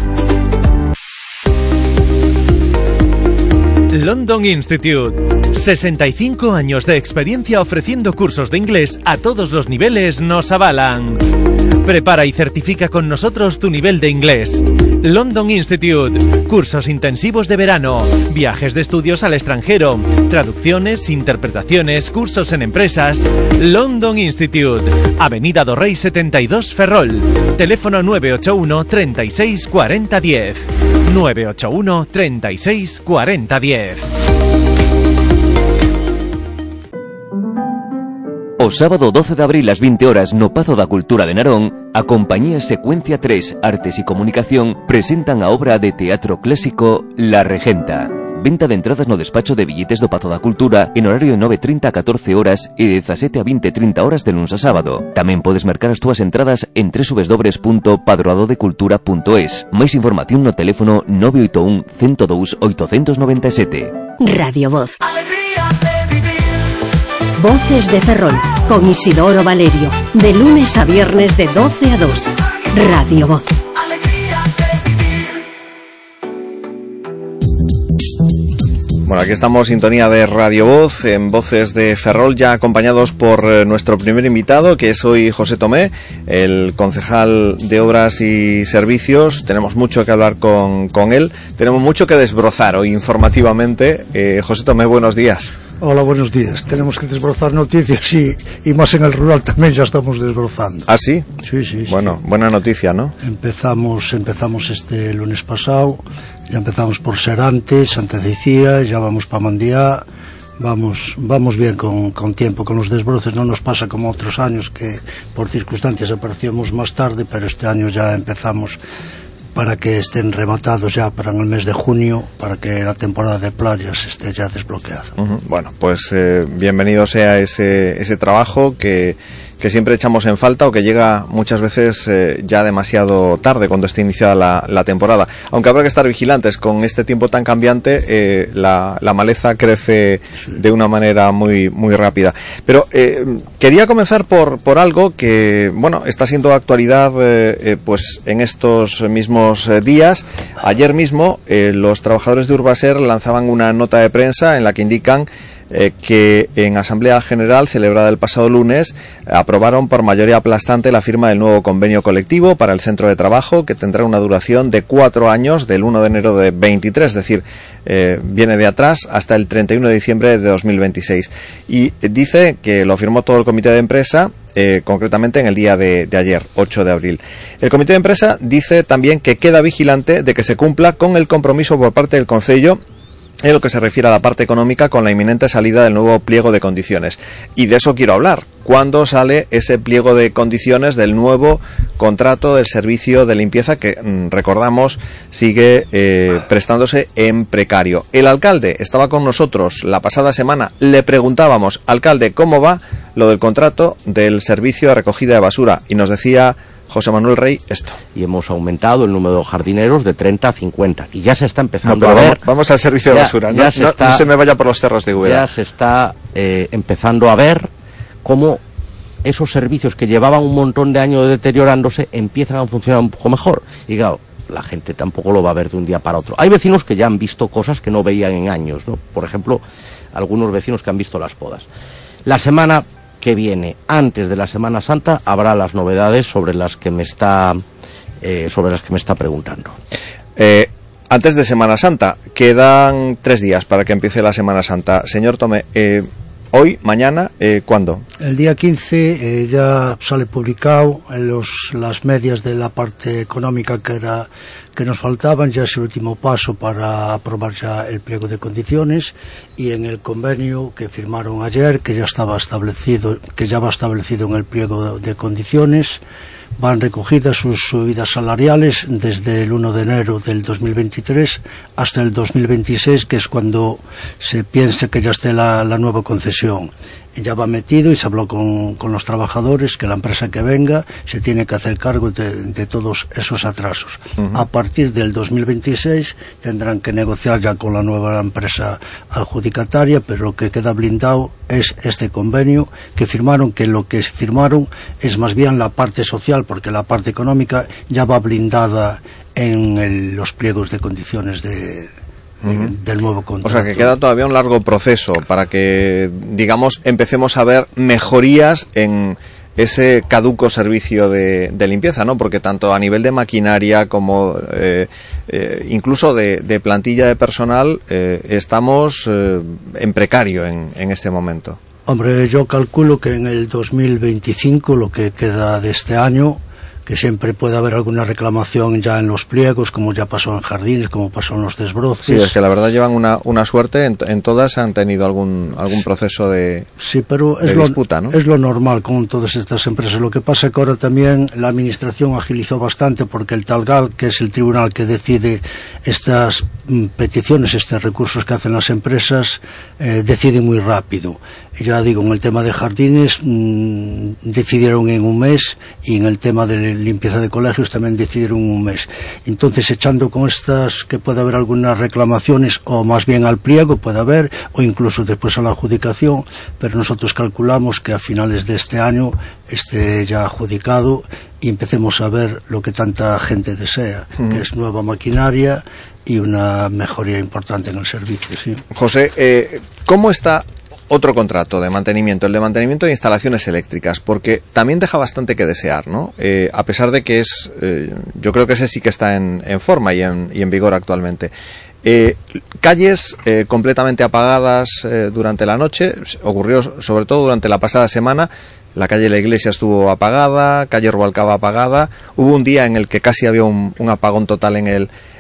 London Institute. sesenta y cinco años de experiencia ofreciendo cursos de inglés a todos los niveles nos avalan. Prepara y certifica con nosotros tu nivel de inglés. London Institute. Cursos intensivos de verano, viajes de estudios al extranjero, traducciones, interpretaciones, cursos en empresas. London Institute. Avenida do Rey setenta y dos Ferrol. Teléfono nueve ocho uno, treinta y seis, cuarenta, diez. nueve ocho uno, treinta y seis, cuarenta, diez. O sábado doce de abril ás vinte horas no Pazo da Cultura de Narón, a compañía Secuencia tres, Artes y Comunicación presentan a obra de teatro clásico La Regenta. Venta de entradas no despacho de billetes do Pazo da Cultura en horario de nove e trinta a catorce horas e de dezasete a vinte e trinta horas de luns a sábado. Tamén podes mercar as túas entradas en doble u doble u doble u punto padroadodecultura punto es. Máis información no teléfono nove oito un, cento dous, oitocentos noventa e sete. Radio Voz. Voces de Ferrol, con Isidoro Valerio, de lunes a viernes de doce a dos. Radio Voz. Bueno, aquí estamos, sintonía de Radio Voz, en Voces de Ferrol, ya acompañados por eh, nuestro primer invitado, que es hoy José Tomé, el concejal de Obras y Servicios. Tenemos mucho que hablar con, con él, tenemos mucho que desbrozar hoy informativamente. Eh, José Tomé, buenos días. Hola, buenos días. Tenemos que desbrozar noticias y, y más en el rural también ya estamos desbrozando. ¿Ah, sí? Sí, sí. sí. Bueno, buena noticia, ¿no? Empezamos empezamos este lunes pasado, ya empezamos por Serantes, Santa Cecía, ya vamos para Mandiá, vamos vamos bien con, con tiempo, con los desbroces. No nos pasa como otros años que por circunstancias aparecíamos más tarde, pero este año ya empezamos para que estén rematados ya para el mes de junio, para que la temporada de playas esté ya desbloqueada. Uh-huh. Bueno, pues eh, bienvenido sea ese, ese trabajo que, que siempre echamos en falta o que llega muchas veces eh, ya demasiado tarde cuando esté iniciada la, la temporada. Aunque habrá que estar vigilantes con este tiempo tan cambiante, eh, la, la maleza crece de una manera muy muy rápida. Pero eh, quería comenzar por por algo que, bueno, está siendo actualidad eh, eh, pues en estos mismos eh, días. Ayer mismo eh, los trabajadores de Urbaser lanzaban una nota de prensa en la que indican Eh, que en Asamblea General celebrada el pasado lunes aprobaron por mayoría aplastante la firma del nuevo convenio colectivo para el centro de trabajo, que tendrá una duración de cuatro años, del uno de enero de veintitrés, es decir, eh, viene de atrás, hasta el treinta y uno de diciembre de dos mil veintiséis. Y dice que lo firmó todo el comité de empresa, eh, concretamente en el día de, de ayer, ocho de abril. El comité de empresa dice también que queda vigilante de que se cumpla con el compromiso por parte del Concello en lo que se refiere a la parte económica con la inminente salida del nuevo pliego de condiciones. Y de eso quiero hablar. ¿Cuándo sale ese pliego de condiciones del nuevo contrato del servicio de limpieza que, recordamos, sigue eh, prestándose en precario? El alcalde estaba con nosotros la pasada semana. Le preguntábamos, alcalde, ¿cómo va lo del contrato del servicio de recogida de basura? Y nos decía José Manuel Rey esto. Y hemos aumentado el número de jardineros de treinta a cincuenta. Y ya se está empezando no, a ver... Vamos, vamos al servicio ya, de basura. No, se no, está, no se me vaya por los cerros de Úbeda. Ya se está eh, empezando a ver cómo esos servicios que llevaban un montón de años deteriorándose empiezan a funcionar un poco mejor. Y claro, la gente tampoco lo va a ver de un día para otro. Hay vecinos que ya han visto cosas que no veían en años, ¿no? Por ejemplo, algunos vecinos que han visto las podas. La semana que viene, antes de la Semana Santa, habrá las novedades sobre las que me está eh, sobre las que me está preguntando. Eh, antes de Semana Santa, quedan tres días para que empiece la Semana Santa. Señor Tomé, eh, hoy, mañana, eh, ¿cuándo? El día quince eh, ya sale publicado en los, las medias de la parte económica que era que nos faltaban, ya es el último paso para aprobar ya el pliego de condiciones, y en el convenio que firmaron ayer, que ya estaba establecido, que ya va establecido en el pliego de condiciones, van recogidas sus subidas salariales desde el uno de enero del dos mil veintitrés hasta el dos mil veintiséis, que es cuando se piense que ya esté la, la nueva concesión. Ya va metido y se habló con, con los trabajadores que la empresa que venga se tiene que hacer cargo de, de todos esos atrasos. Uh-huh. A partir del dos mil veintiséis tendrán que negociar ya con la nueva empresa adjudicataria, pero lo que queda blindado es este convenio que firmaron, que lo que firmaron es más bien la parte social, porque la parte económica ya va blindada en el, los pliegos de condiciones de... Uh-huh. del nuevo contrato. O sea que queda todavía un largo proceso para que, digamos, empecemos a ver mejorías en ese caduco servicio de, de limpieza, ¿no? Porque tanto a nivel de maquinaria como eh, eh, incluso de, de plantilla de personal eh, estamos eh, en precario en, en este momento. Hombre, yo calculo que en el dos mil veinticinco, lo que queda de este año, que siempre puede haber alguna reclamación ya en los pliegos, como ya pasó en jardines, como pasó en los desbroces. Sí, es que la verdad llevan una, una suerte, en, en todas han tenido algún algún proceso de, sí, pero es de lo, disputa, ¿no? Es lo normal con todas estas empresas. Lo que pasa es que ahora también la administración agilizó bastante, porque el Talgal, que es el tribunal que decide estas mm, peticiones, estos recursos que hacen las empresas, eh, decide muy rápido. Ya digo, en el tema de jardines mmm, decidieron en un mes, y en el tema de limpieza de colegios también decidieron en un mes. Entonces, echando con estas que puede haber algunas reclamaciones, o más bien al pliego puede haber, o incluso después a la adjudicación, pero nosotros calculamos que a finales de este año esté ya adjudicado y empecemos a ver lo que tanta gente desea, mm. que es nueva maquinaria y una mejoría importante en el servicio. ¿Sí? José, eh, ¿cómo está otro contrato de mantenimiento, el de mantenimiento de instalaciones eléctricas? Porque también deja bastante que desear, ¿no? Eh, a pesar de que es, eh, yo creo que ese sí que está en, en forma y en, y en vigor actualmente. Eh, calles eh, completamente apagadas eh, durante la noche, ocurrió sobre todo durante la pasada semana. La calle de la Iglesia estuvo apagada, calle Rubalcaba apagada. Hubo un día en el que casi había un, un apagón total en el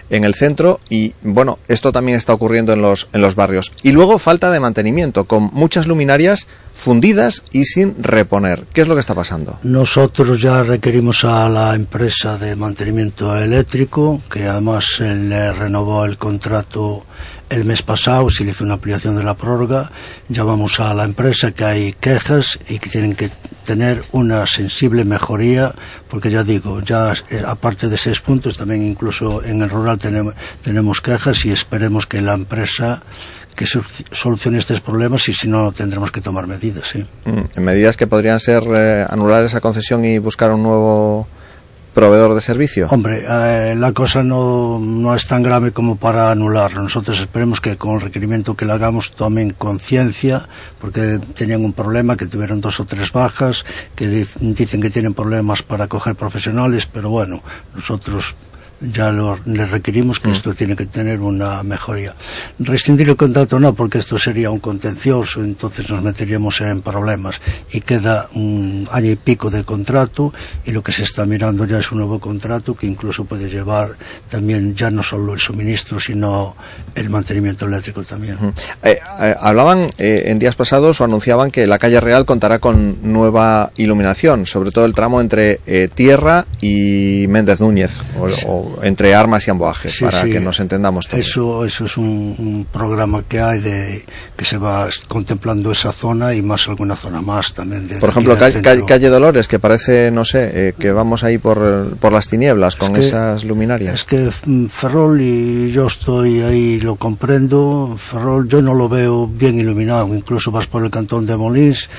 en el centro y, bueno, esto también está ocurriendo en los, en los barrios. Y luego falta de mantenimiento, con muchas luminarias fundidas y sin reponer. ¿Qué es lo que está pasando? Nosotros ya requerimos a la empresa de mantenimiento eléctrico, que además le renovó el contrato el mes pasado, se le hizo una ampliación de la prórroga. Llamamos a la empresa, que hay quejas y que tienen que tener una sensible mejoría, porque ya digo, ya aparte de seis puntos, también incluso en el rural tenemos, tenemos quejas, y esperemos que la empresa que solucione estos problemas, y si no tendremos que tomar medidas, sí. Mm, medidas que podrían ser eh, anular esa concesión y buscar un nuevo proveedor de servicio. Hombre, eh, la cosa no, no es tan grave como para anularlo. Nosotros esperemos que con el requerimiento que le hagamos tomen conciencia, porque tenían un problema, que tuvieron dos o tres bajas, que dicen que tienen problemas para coger profesionales, pero bueno, nosotros ya lo, les requerimos que mm. esto tiene que tener una mejoría. Rescindir el contrato no, porque esto sería un contencioso, entonces nos meteríamos en problemas, y queda un año y pico de contrato, y lo que se está mirando ya es un nuevo contrato que incluso puede llevar también ya no solo el suministro, sino el mantenimiento eléctrico también. Mm. Eh, eh, hablaban eh, en días pasados, o anunciaban que la calle Real contará con nueva iluminación, sobre todo el tramo entre eh, Tierra y Méndez Núñez, o, o entre Armas y Amboaje, sí, para sí, que nos entendamos todos. Eso, eso es un, un programa que hay de que se va contemplando esa zona y más alguna zona más también. De, por ejemplo, ca ca calle Dolores, que parece, no sé, eh, que vamos ahí por, por las tinieblas con es que, esas luminarias. Es que Ferrol, y yo estoy ahí, lo comprendo, Ferrol yo no lo veo bien iluminado, incluso vas por el cantón de Molins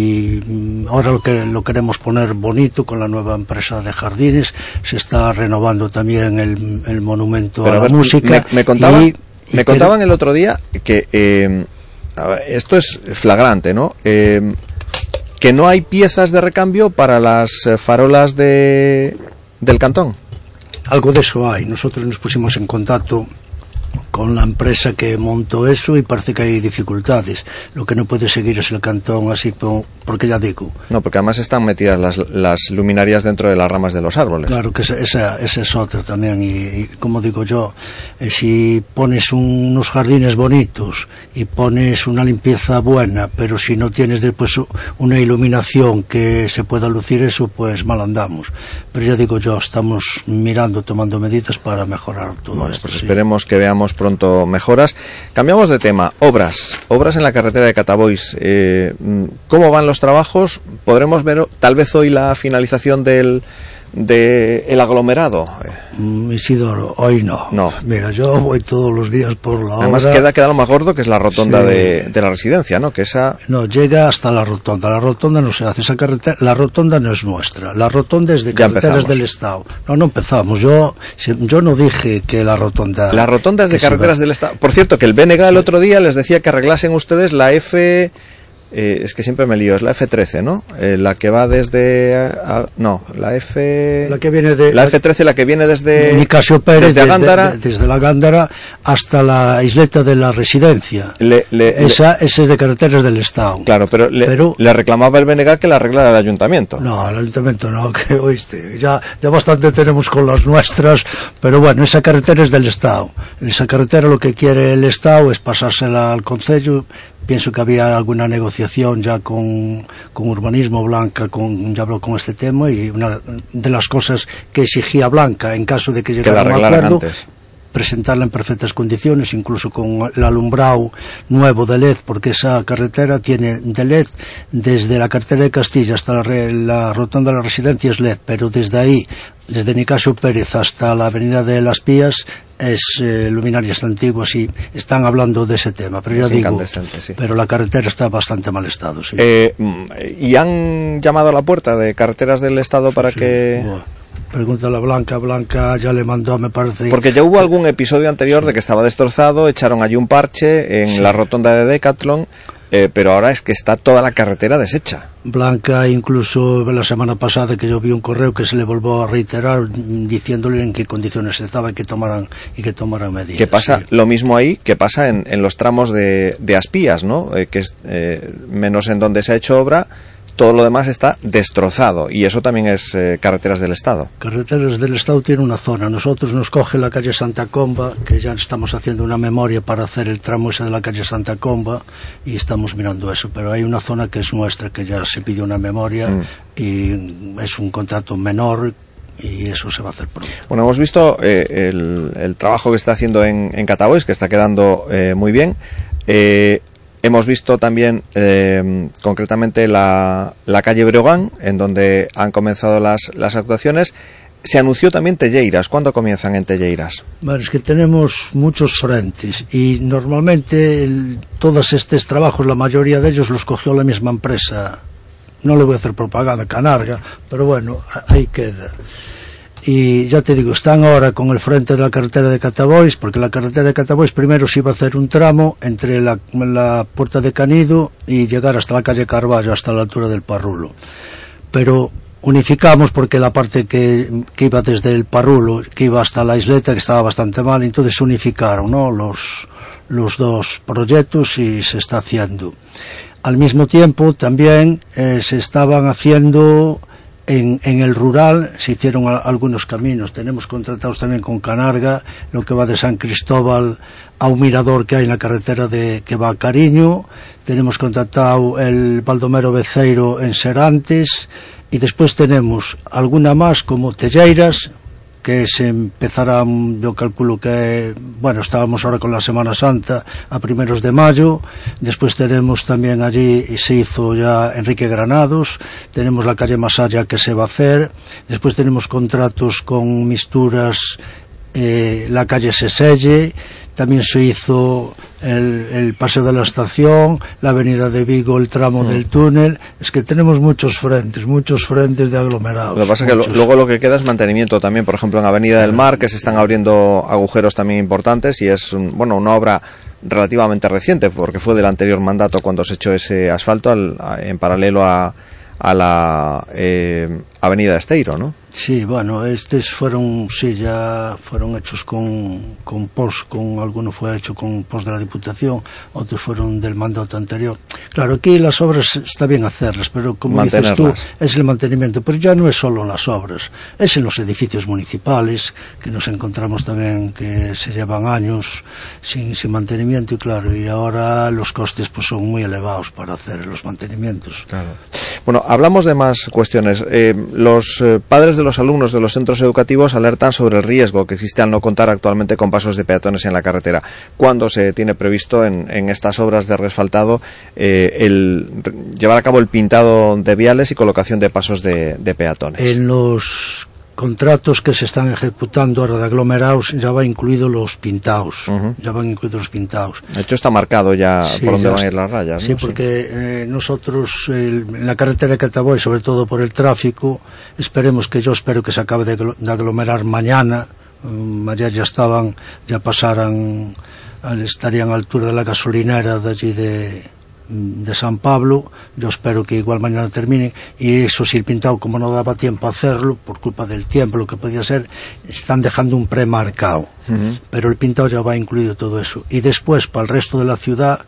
y ahora lo que lo queremos poner bonito con la nueva empresa de jardines, se está renovando también el, el monumento Pero a la a ver, música. Me, me, contaba, y, y me contaban que... el otro día que eh, esto es flagrante, ¿no? Eh, que no hay piezas de recambio para las farolas de del cantón. Algo de eso hay. Nosotros nos pusimos en contacto con la empresa que montó eso y parece que hay dificultades. Lo que no puede seguir es el cantón así, porque ya digo. No, porque además están metidas las, las luminarias dentro de las ramas de los árboles. Claro, que esa, esa, esa es otra también. Y, y como digo yo, eh, si pones un, unos jardines bonitos y pones una limpieza buena, pero si no tienes después una iluminación que se pueda lucir eso, pues mal andamos. Pero ya digo yo, estamos mirando, tomando medidas para mejorar todo bueno, esto. Pues sí. Esperemos que veamos pronto mejoras. Cambiamos de tema. Obras. Obras en la carretera de Catabois. Eh, ¿Cómo van los trabajos? ¿Podremos ver tal vez hoy la finalización del de el aglomerado? Mm, Isidoro, hoy no. No. Mira, yo voy todos los días por la Además obra. queda, queda lo más gordo, que es la rotonda Sí. de, de la residencia, ¿no? Que esa... No, llega hasta la rotonda. La rotonda no se hace, esa carretera, la rotonda no es nuestra. La rotonda es de Ya carreteras empezamos. del Estado. No, no empezamos. Yo, yo no dije que la rotonda... La rotonda es de carreteras del Estado. Por cierto, que el B N G el otro día les decía que arreglasen ustedes la F... Eh, es que siempre me lío, es la F trece, ¿no? Eh, la que va desde... A, no, la F... La que viene de... La F trece, la que viene desde... Nicasio Pérez, desde, desde, Gándara, de, desde la Gándara hasta la isleta de la residencia. Le, le, esa, le, esa es de carreteras del Estado. Claro, pero le, pero le reclamaba el B N G que la arreglara el ayuntamiento. No, el ayuntamiento no, que oíste, ya, ya bastante tenemos con las nuestras, pero bueno, esa carretera es del Estado. Esa carretera lo que quiere el Estado es pasársela al concello. Pienso que había alguna negociación ya con, con Urbanismo Blanca, con, ya habló con este tema, y una de las cosas que exigía Blanca en caso de que llegara a un acuerdo, antes. presentarla en perfectas condiciones, incluso con el alumbrado nuevo de L E D, porque esa carretera tiene de L E D desde la carretera de Castilla hasta la, la rotonda de la residencia es L E D, pero desde ahí, desde Nicasio Pérez hasta la avenida de Las Pías, es eh, luminarias antiguas, y están hablando de ese tema, pero ya es digo, sí. Pero la carretera está en bastante mal estado. Sí. Eh, ¿Y han llamado a la puerta de Carreteras del Estado para sí, que...? Bueno. Pregúntale a Blanca, Blanca ya le mandó, me parece... Porque ya hubo algún episodio anterior sí. de que estaba destrozado, echaron allí un parche en sí. la rotonda de Decathlon, eh, pero ahora es que está toda la carretera deshecha. Blanca, incluso la semana pasada que yo vi un correo que se le volvió a reiterar diciéndole en qué condiciones estaba y que tomaran, y que tomaran medidas. Que pasa sí. lo mismo ahí que pasa en, en los tramos de, de Aspías, ¿no? Eh, que es, eh, menos en donde se ha hecho obra, todo lo demás está destrozado, y eso también es eh, carreteras del Estado. Carreteras del Estado tiene una zona. Nosotros nos coge la calle Santa Comba, que ya estamos haciendo una memoria para hacer el tramo ese de la calle Santa Comba, y estamos mirando eso, pero hay una zona que es nuestra, que ya se pidió una memoria, mm. y es un contrato menor, y eso se va a hacer pronto. Bueno, hemos visto eh, el, el trabajo que está haciendo en, en Catabois, que está quedando eh, muy bien. Eh, hemos visto también eh, concretamente la, la calle Breogán, en donde han comenzado las, las actuaciones. Se anunció también Telleiras. ¿Cuándo comienzan en Telleiras? Bueno, es que tenemos muchos frentes, y normalmente el, todos estos trabajos, la mayoría de ellos los cogió la misma empresa. No le voy a hacer propaganda, Canarga, pero bueno, ahí queda. Y ya te digo, están ahora con el frente de la carretera de Catabois, porque la carretera de Catabois primero se iba a hacer un tramo entre la, la Puerta de Canido y llegar hasta la calle Carballo, hasta la altura del Parrulo. Pero unificamos, porque la parte que, que iba desde el Parrulo, que iba hasta la isleta, que estaba bastante mal, entonces se unificaron, ¿no?, los, los dos proyectos, y se está haciendo. Al mismo tiempo también eh, se estaban haciendo en, en el rural, se hicieron a, algunos caminos. Tenemos contratados también con Canarga lo que va de San Cristóbal a un mirador que hay en la carretera de que va a Cariño. Tenemos contratado el Baldomero Beceiro en Serantes, y después tenemos alguna más como Telleiras, que se empezará, yo calculo que, bueno, estábamos ahora con la Semana Santa a primeros de mayo. Después tenemos también allí, y se hizo ya Enrique Granados, tenemos la calle Masaya que se va a hacer. Después tenemos contratos con Misturas, eh, la calle Seselle, también se hizo el, el Paseo de la Estación, la avenida de Vigo, el tramo mm. del túnel. Es que tenemos muchos frentes, muchos frentes de aglomerados. Lo que pasa es que lo, luego lo que queda es mantenimiento también, por ejemplo en Avenida del Mar, que se están abriendo agujeros también importantes, y es un, bueno, una obra relativamente reciente, porque fue del anterior mandato cuando se echó ese asfalto al, a, en paralelo a, a la eh, Avenida Esteiro, ¿no? Sí, bueno, estos fueron, sí, ya fueron hechos con, con post, con alguno fue hecho con post de la Diputación, otros fueron del mandato anterior. Claro, aquí las obras está bien hacerlas, pero como dices tú, es el mantenimiento, pero ya no es solo en las obras, es en los edificios municipales, que nos encontramos también que se llevan años sin, sin mantenimiento, y claro, y ahora los costes pues son muy elevados para hacer los mantenimientos. Claro. Bueno, hablamos de más cuestiones. Eh, los eh, padres de los alumnos de los centros educativos alertan sobre el riesgo que existe al no contar actualmente con pasos de peatones en la carretera. ¿Cuándo se tiene previsto en, en estas obras de resfaltado eh, el llevar a cabo el pintado de viales y colocación de pasos de, de peatones? En los contratos que se están ejecutando ahora de aglomerados ya va incluido los pintados, uh-huh. ya van incluidos los pintados. De hecho está marcado ya sí, por dónde van a ir las rayas, sí, ¿no? Porque sí. Eh, nosotros el, en la carretera de Catabois, sobre todo por el tráfico, esperemos que yo espero que se acabe de, de aglomerar mañana. Um, ayer ya estaban, ya pasaran, estarían a la altura de la gasolinera de allí de de San Pablo. Yo espero que igual mañana termine, y eso si el pintado, como no daba tiempo a hacerlo por culpa del tiempo, lo que podía ser, están dejando un premarcado, uh-huh. pero el pintado ya va incluido todo eso. Y después para el resto de la ciudad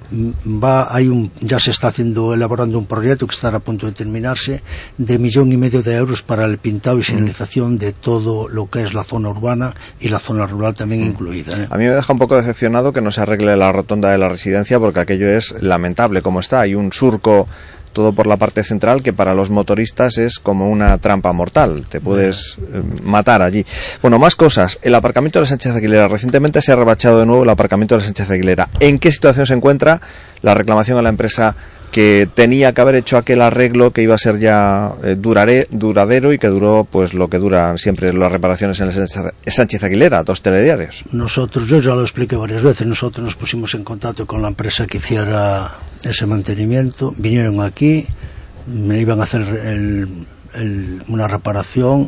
va, hay un, ya se está haciendo, elaborando un proyecto que estará a punto de terminarse, de millón y medio de euros para el pintado y señalización de todo lo que es la zona urbana y la zona rural también mm. incluida, ¿eh? A mí me deja un poco decepcionado que no se arregle la rotonda de la residencia, porque aquello es lamentable como está. Hay un surco todo por la parte central que para los motoristas es como una trampa mortal, te puedes eh, matar allí. Bueno, más cosas. El aparcamiento de la Sánchez Aguilera, recientemente se ha rebachado de nuevo el aparcamiento de la Sánchez Aguilera. ¿En qué situación se encuentra la reclamación a la empresa que tenía que haber hecho aquel arreglo que iba a ser ya eh, duraré, duradero y que duró pues lo que duran siempre las reparaciones en el Sánchez Aguilera, dos telediarios? Nosotros, yo ya lo expliqué varias veces, nosotros nos pusimos en contacto con la empresa que hiciera ese mantenimiento, vinieron aquí, me iban a hacer el, el, una reparación,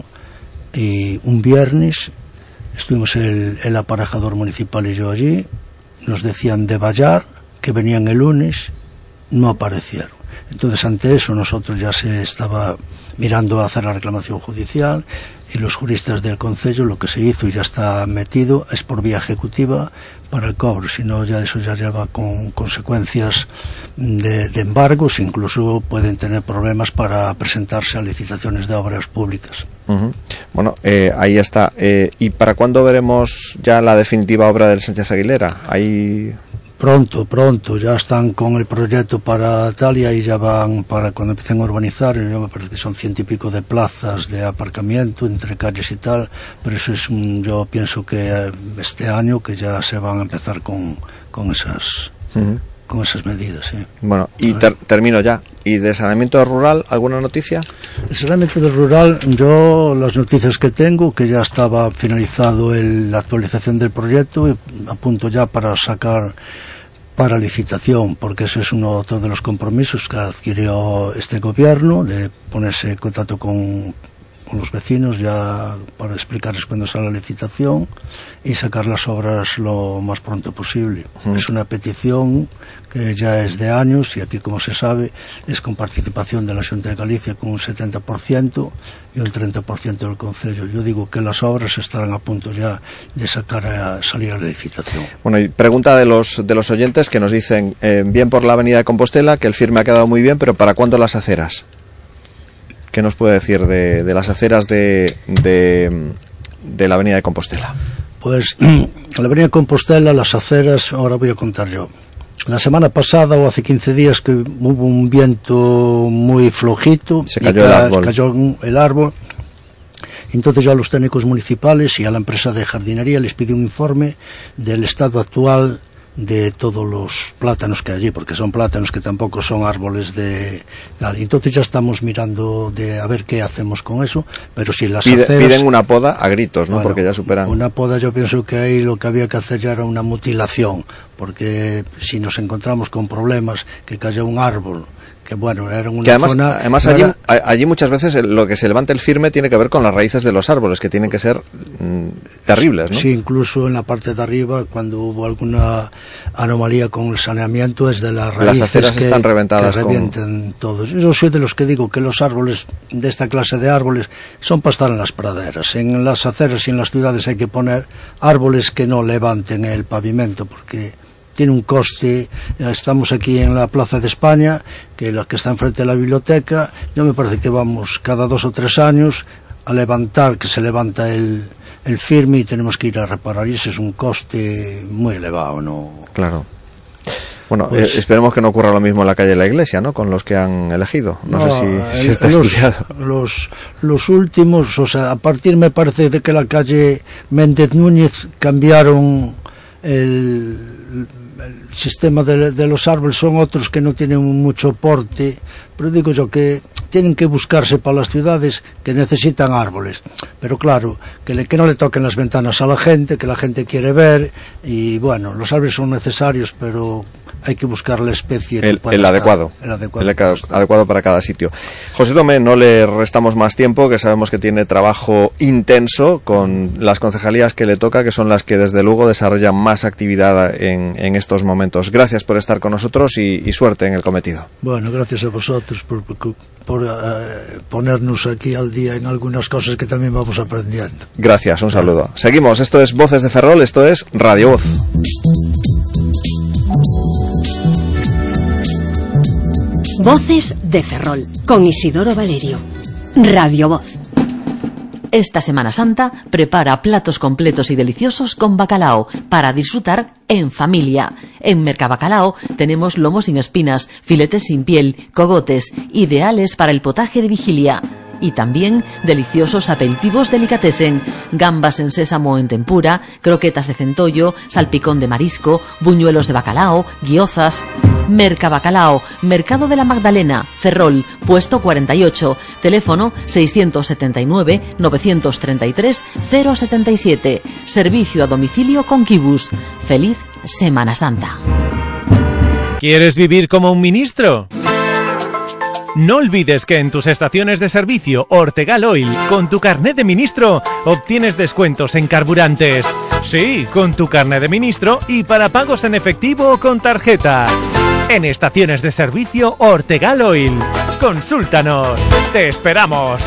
y un viernes estuvimos el, el aparejador municipal y yo allí, nos decían de Vallar, que venían el lunes, no aparecieron. Entonces ante eso nosotros ya se estaba mirando a hacer la reclamación judicial, y los juristas del Concello lo que se hizo y ya está metido es por vía ejecutiva para el cobro, si no ya eso ya lleva con consecuencias de, de embargos, incluso pueden tener problemas para presentarse a licitaciones de obras públicas. Uh-huh. Bueno, eh, ahí está. Eh, ¿Y para cuándo veremos ya la definitiva obra del Sánchez Aguilera? Ahí... Pronto, pronto, ya están con el proyecto para tal y ahí ya van para cuando empiecen a urbanizar. Yo me parece que son ciento y pico de plazas de aparcamiento entre calles y tal, pero eso es, yo pienso que este año que ya se van a empezar con, con esas uh-huh. con esas medidas. ¿Sí? Bueno, y ter termino ya. ¿Y de saneamiento rural alguna noticia? El saneamiento del rural, yo las noticias que tengo, que ya estaba finalizado el, la actualización del proyecto, y a punto ya para sacar para licitación, porque eso es uno otro de los compromisos que adquirió este gobierno, de ponerse en contacto con, con los vecinos ya para explicarles cuándo sale la licitación y sacar las obras lo más pronto posible. Uh-huh. Es una petición que ya es de años y aquí, como se sabe, es con participación de la Xunta de Galicia con un setenta por ciento y un treinta por ciento del Concello. Yo digo que las obras estarán a punto ya de sacar a salir a la licitación. Bueno, y pregunta de los de los oyentes que nos dicen, eh, bien por la avenida de Compostela, que el firme ha quedado muy bien, pero ¿para cuándo las aceras? ¿Qué nos puede decir de, de las aceras de, de, de la avenida de Compostela? Pues en la avenida de Compostela, las aceras, ahora voy a contar yo. La semana pasada o hace quince días que hubo un viento muy flojito, se cayó y el árbol. cayó el árbol. Entonces yo a los técnicos municipales y a la empresa de jardinería les pide un informe del estado actual de todos los plátanos que hay allí, porque son plátanos que tampoco son árboles de tal. Entonces ya estamos mirando de a ver qué hacemos con eso, pero si las Pide, aceras, piden una poda a gritos, ¿no? Bueno, porque ya superan. Una poda, yo pienso que ahí lo que había que hacer ya era una mutilación, porque si nos encontramos con problemas, que cayó un árbol, que bueno, era una que además, zona, además no allí, era... allí muchas veces lo que se levanta el firme tiene que ver con las raíces de los árboles, que tienen que ser mmm, terribles, ¿no? Sí, incluso en la parte de arriba, cuando hubo alguna anomalía con el saneamiento, es de las raíces las aceras que, están reventadas, que revienten con... todos. Yo soy de los que digo que los árboles, de esta clase de árboles, son para estar en las praderas. En las aceras y en las ciudades hay que poner árboles que no levanten el pavimento, porque tiene un coste. Estamos aquí en la Plaza de España, que la que está enfrente de la biblioteca, yo me parece que vamos cada dos o tres años a levantar, que se levanta el, el firme y tenemos que ir a reparar, y ese es un coste muy elevado, ¿no? Claro. Bueno, Pues, eh, esperemos que no ocurra lo mismo en la calle de la Iglesia, ¿no? Con los que han elegido. No, no sé si, si el, está los, estudiado. Los, los últimos, o sea, a partir me parece de que la calle Méndez Núñez cambiaron el, el sistema de, de los árboles, son otros que no tienen mucho porte, pero digo yo que tienen que buscarse para las ciudades que necesitan árboles, pero claro, que, le, que no le toquen las ventanas a la gente, que la gente quiere ver, y bueno, los árboles son necesarios, pero hay que buscar la especie que el, pueda el, estar, adecuado, el adecuado, el adecuado para cada sitio. José Tomé, no le restamos más tiempo, que sabemos que tiene trabajo intenso con las concejalías que le toca, que son las que desde luego desarrollan más actividad en, en estos momentos. Gracias por estar con nosotros y, y suerte en el cometido. Bueno, gracias a vosotros por, por, por uh, ponernos aquí al día en algunas cosas que también vamos aprendiendo. Gracias, un saludo. Seguimos, esto es Voces de Ferrol, esto es Radio Voz. Voces de Ferrol, con Isidoro Valerio. Radio Voz. Esta Semana Santa prepara platos completos y deliciosos con bacalao para disfrutar en familia. En Mercabacalao tenemos lomo sin espinas, filetes sin piel, cogotes, ideales para el potaje de vigilia. Y también deliciosos aperitivos delicatessen, gambas en sésamo en tempura, croquetas de centollo, salpicón de marisco, buñuelos de bacalao, guiozas. Mercabacalao, Mercado de la Magdalena, Ferrol, puesto cuarenta y ocho, teléfono seiscientos setenta y nueve, novecientos treinta y tres, cero setenta y siete, servicio a domicilio con Kibus. Feliz Semana Santa. ¿Quieres vivir como un ministro? No olvides que en tus estaciones de servicio Ortegal Oil, con tu carnet de ministro, obtienes descuentos en carburantes. Sí, con tu carnet de ministro y para pagos en efectivo o con tarjeta. En estaciones de servicio Ortegal Oil, Consúltanos. ¡Te esperamos!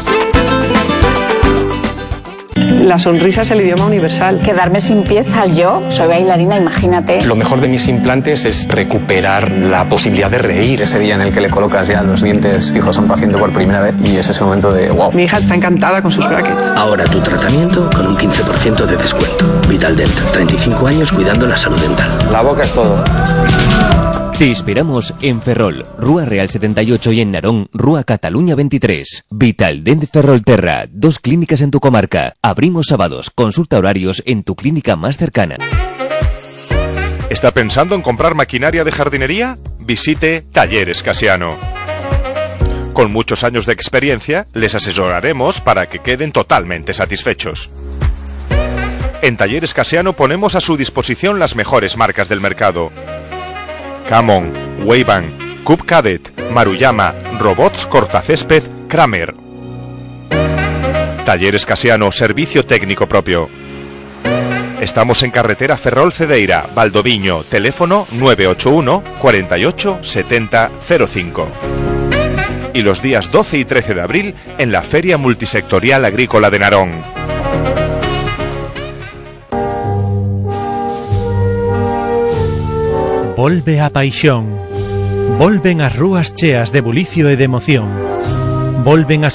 La sonrisa es el idioma universal. Quedarme sin piezas yo, soy bailarina, imagínate. Lo mejor de mis implantes es recuperar la posibilidad de reír. Ese día en el que le colocas ya los dientes fijos a un paciente por primera vez y es ese momento de wow. Mi hija está encantada con sus brackets. Ahora tu tratamiento con un quince por ciento de descuento. Vital Dent, treinta y cinco años cuidando la salud dental. La boca es todo. Te esperamos en Ferrol, Rúa Real setenta y ocho y en Narón, Rúa Cataluña veintitrés. Vital Dent Ferrolterra, dos clínicas en tu comarca. Abrimos sábados, consulta horarios en tu clínica más cercana. ¿Está pensando en comprar maquinaria de jardinería? Visite Talleres Casiano. Con muchos años de experiencia, les asesoraremos para que queden totalmente satisfechos. En Talleres Casiano ponemos a su disposición las mejores marcas del mercado. Camon, Weiban, Cub Cadet, Maruyama, Robots Cortacésped, Kramer. Talleres Casiano, servicio técnico propio. Estamos en carretera Ferrol Cedeira, Valdoviño, teléfono nueve ocho uno, cuarenta y ocho, setenta, cero cinco. Y los días doce y trece de abril en la Feria Multisectorial Agrícola de Narón. Volve a paixón. Volven as rúas cheas de bulicio e de emoción. Volven as